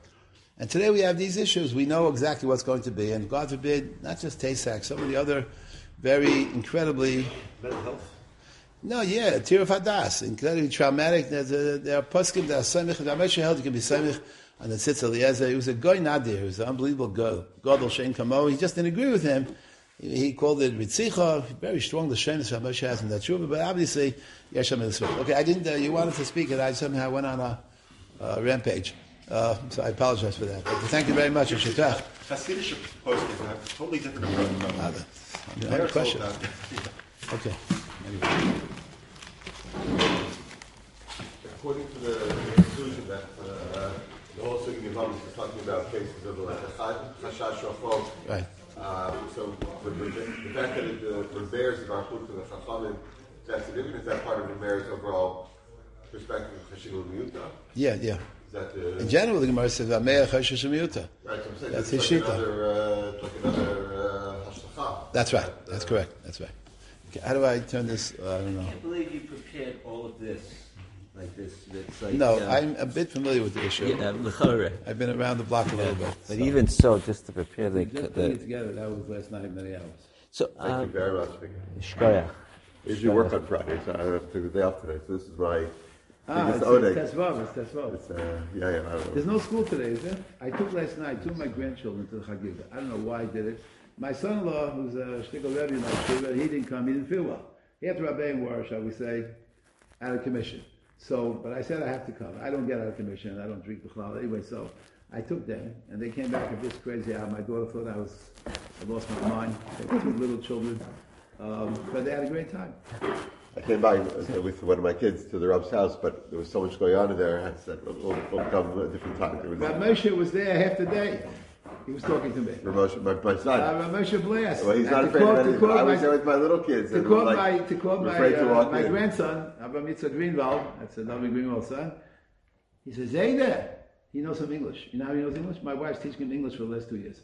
And today we have these issues. We know exactly what's going to be, and God forbid, not just Tay-Sachs, some of the other very incredibly. Mental health. No, yeah, tear of hadas, incredibly traumatic. There's a, there are poskim that are samich. Ramesha held you can be samich on the Tzitz Eliezer. He was a goy nadir. He was an unbelievable go. Gadol Shein Kamo. He just didn't agree with him. He, he called it ritzicha. Very strong. The shenis Ramesha has in that tshuva, but obviously Yesham is okay. I didn't. Uh, you wanted to speak, and I somehow went on a uh, rampage. Uh, so I apologize for that. But thank you very much, Shetach. Hasidic poskim have a totally different approach. Another question. Okay. Anyway. According to the conclusion that uh, the whole Sugi Yevamos is talking about cases of like a chashash shofo. Right. Uh, so the, the, the fact that it uh, bears the Baruch to the Chachamim, that's significant. Is that part of the Meir's overall perspective of Chashivul Miyuta? Yeah, yeah. Is that the, in general, the Gemara says Ameya Chashish Miyuta. Right. So I'm saying that's it's his like shita. another, uh, like another uh, hashtacha. That's right. That's uh, correct. That's right. Okay, how do I turn this? Uh, I don't know. I can't believe you prepared all of this like this. It's like, no, uh, I'm a bit familiar with the issue. Yeah, l'choreh. I've been around the block a little bit. But so. even so, just to prepare the... Just the putting it together, that was last night, many hours. so, Thank um, you very much. Shkoyach. I usually work on Fridays. I have to day off today, so this is my Ah, biggest it's Oneg. Tesvav, it's Tesvav. It's, uh, yeah, yeah, I don't know. There's no school today, is there? I took last night two of my grandchildren to the Chagiga. I don't know why I did it. My son-in-law, who's a shtickle Rebbe in my shul, he didn't come, he didn't feel well. He had to Rabbein war, shall we say, out of commission. So, but I said I have to come. I don't get out of commission, and I don't drink the challah anyway, so I took them, and they came back a bit crazy out. My daughter thought I was, I lost my mind. They were two little children, um, but they had a great time. I came by uh, with one of my kids to the Rab's house, but there was so much going on in there. I said, we'll, we'll, we'll come at a different time. It was, Rav Moshe was there half the day. He was talking to me. Ramosh, my, my son. Uh, Rav Moshe Blas. Well, he's And not to afraid quote- of to anything. quote I was my- there with my little kids. To and quote like, my to quote we're my, afraid to uh, walk my in. grandson, Abba Mitzvah Greenwald, that's another Greenwald son. He says, "Hey there." He knows some English. You know how he knows English? My wife's teaching him English for the last two years.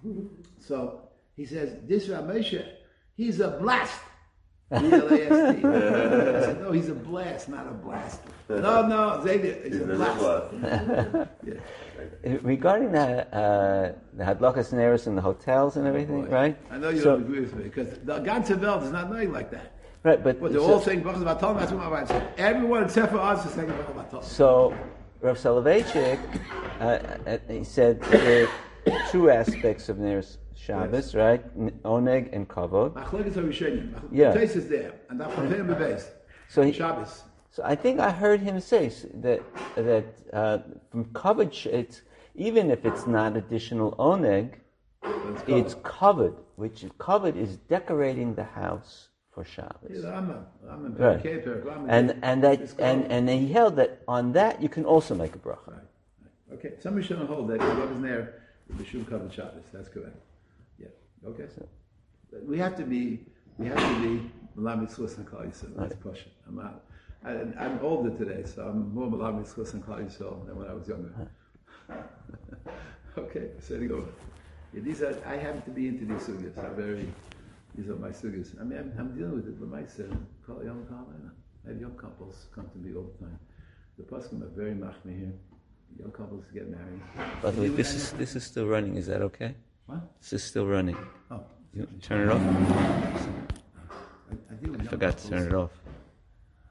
So he says, "This Rav Moshe, he's a blast." B L A S T. I said, "No, he's a blast, not a blast." No, no, Zayda, he's, He's a a blast. blast. Yeah. Regarding the, uh, the Hadlakas Neris and the hotels and everything, Boy, right? I know you So- don't agree with me because the Ganze Welt is not knowing like that. Right, but... But they're so, all saying Brachas Batal. That's what my wife said. Everyone except for us is saying Brachas Batal. So, Rav Soloveitchik, uh, uh, he said there are two aspects of Neris Shabbos, right? N- Oneg and Kavod. Machlokes Rishonim. Yeah. The taste is there, and that's what him based. So he, Shabbos. So I think I heard him say s- that that uh, from covered, sh- it's even if it's not additional oneg, it's covered, which is- covered is decorating the house for Shabbos. Yeah, I'm a, I'm a Right. caper. I'm a And and that It's and covered. and he held that on that you can also make a bracha. Right. Right. Okay. Somebody shouldn't hold that. What was there? The shul covered Shabbos. That's correct. Yeah. Okay. But we have to be. We have to be. Malamed Tzchus and Klal Yisrael. That's pushing. I'm not. I, I'm older today, so I'm more Malamed Tzchus and Klal Yisrael than when I was younger. Okay. Setting over. Yeah, these are. I happen to be into these sugyas. I'm very. These are my sugyas. I mean, I'm, I'm dealing with it. But my son, call young couple. I have young couples come to me all the time. The poskim are very machmir here. Young couples get married. By the way, this is this is still running. Is that okay? What? This is still running. Oh, You turn it off. I, I deal with I young forgot to couples. turn it off.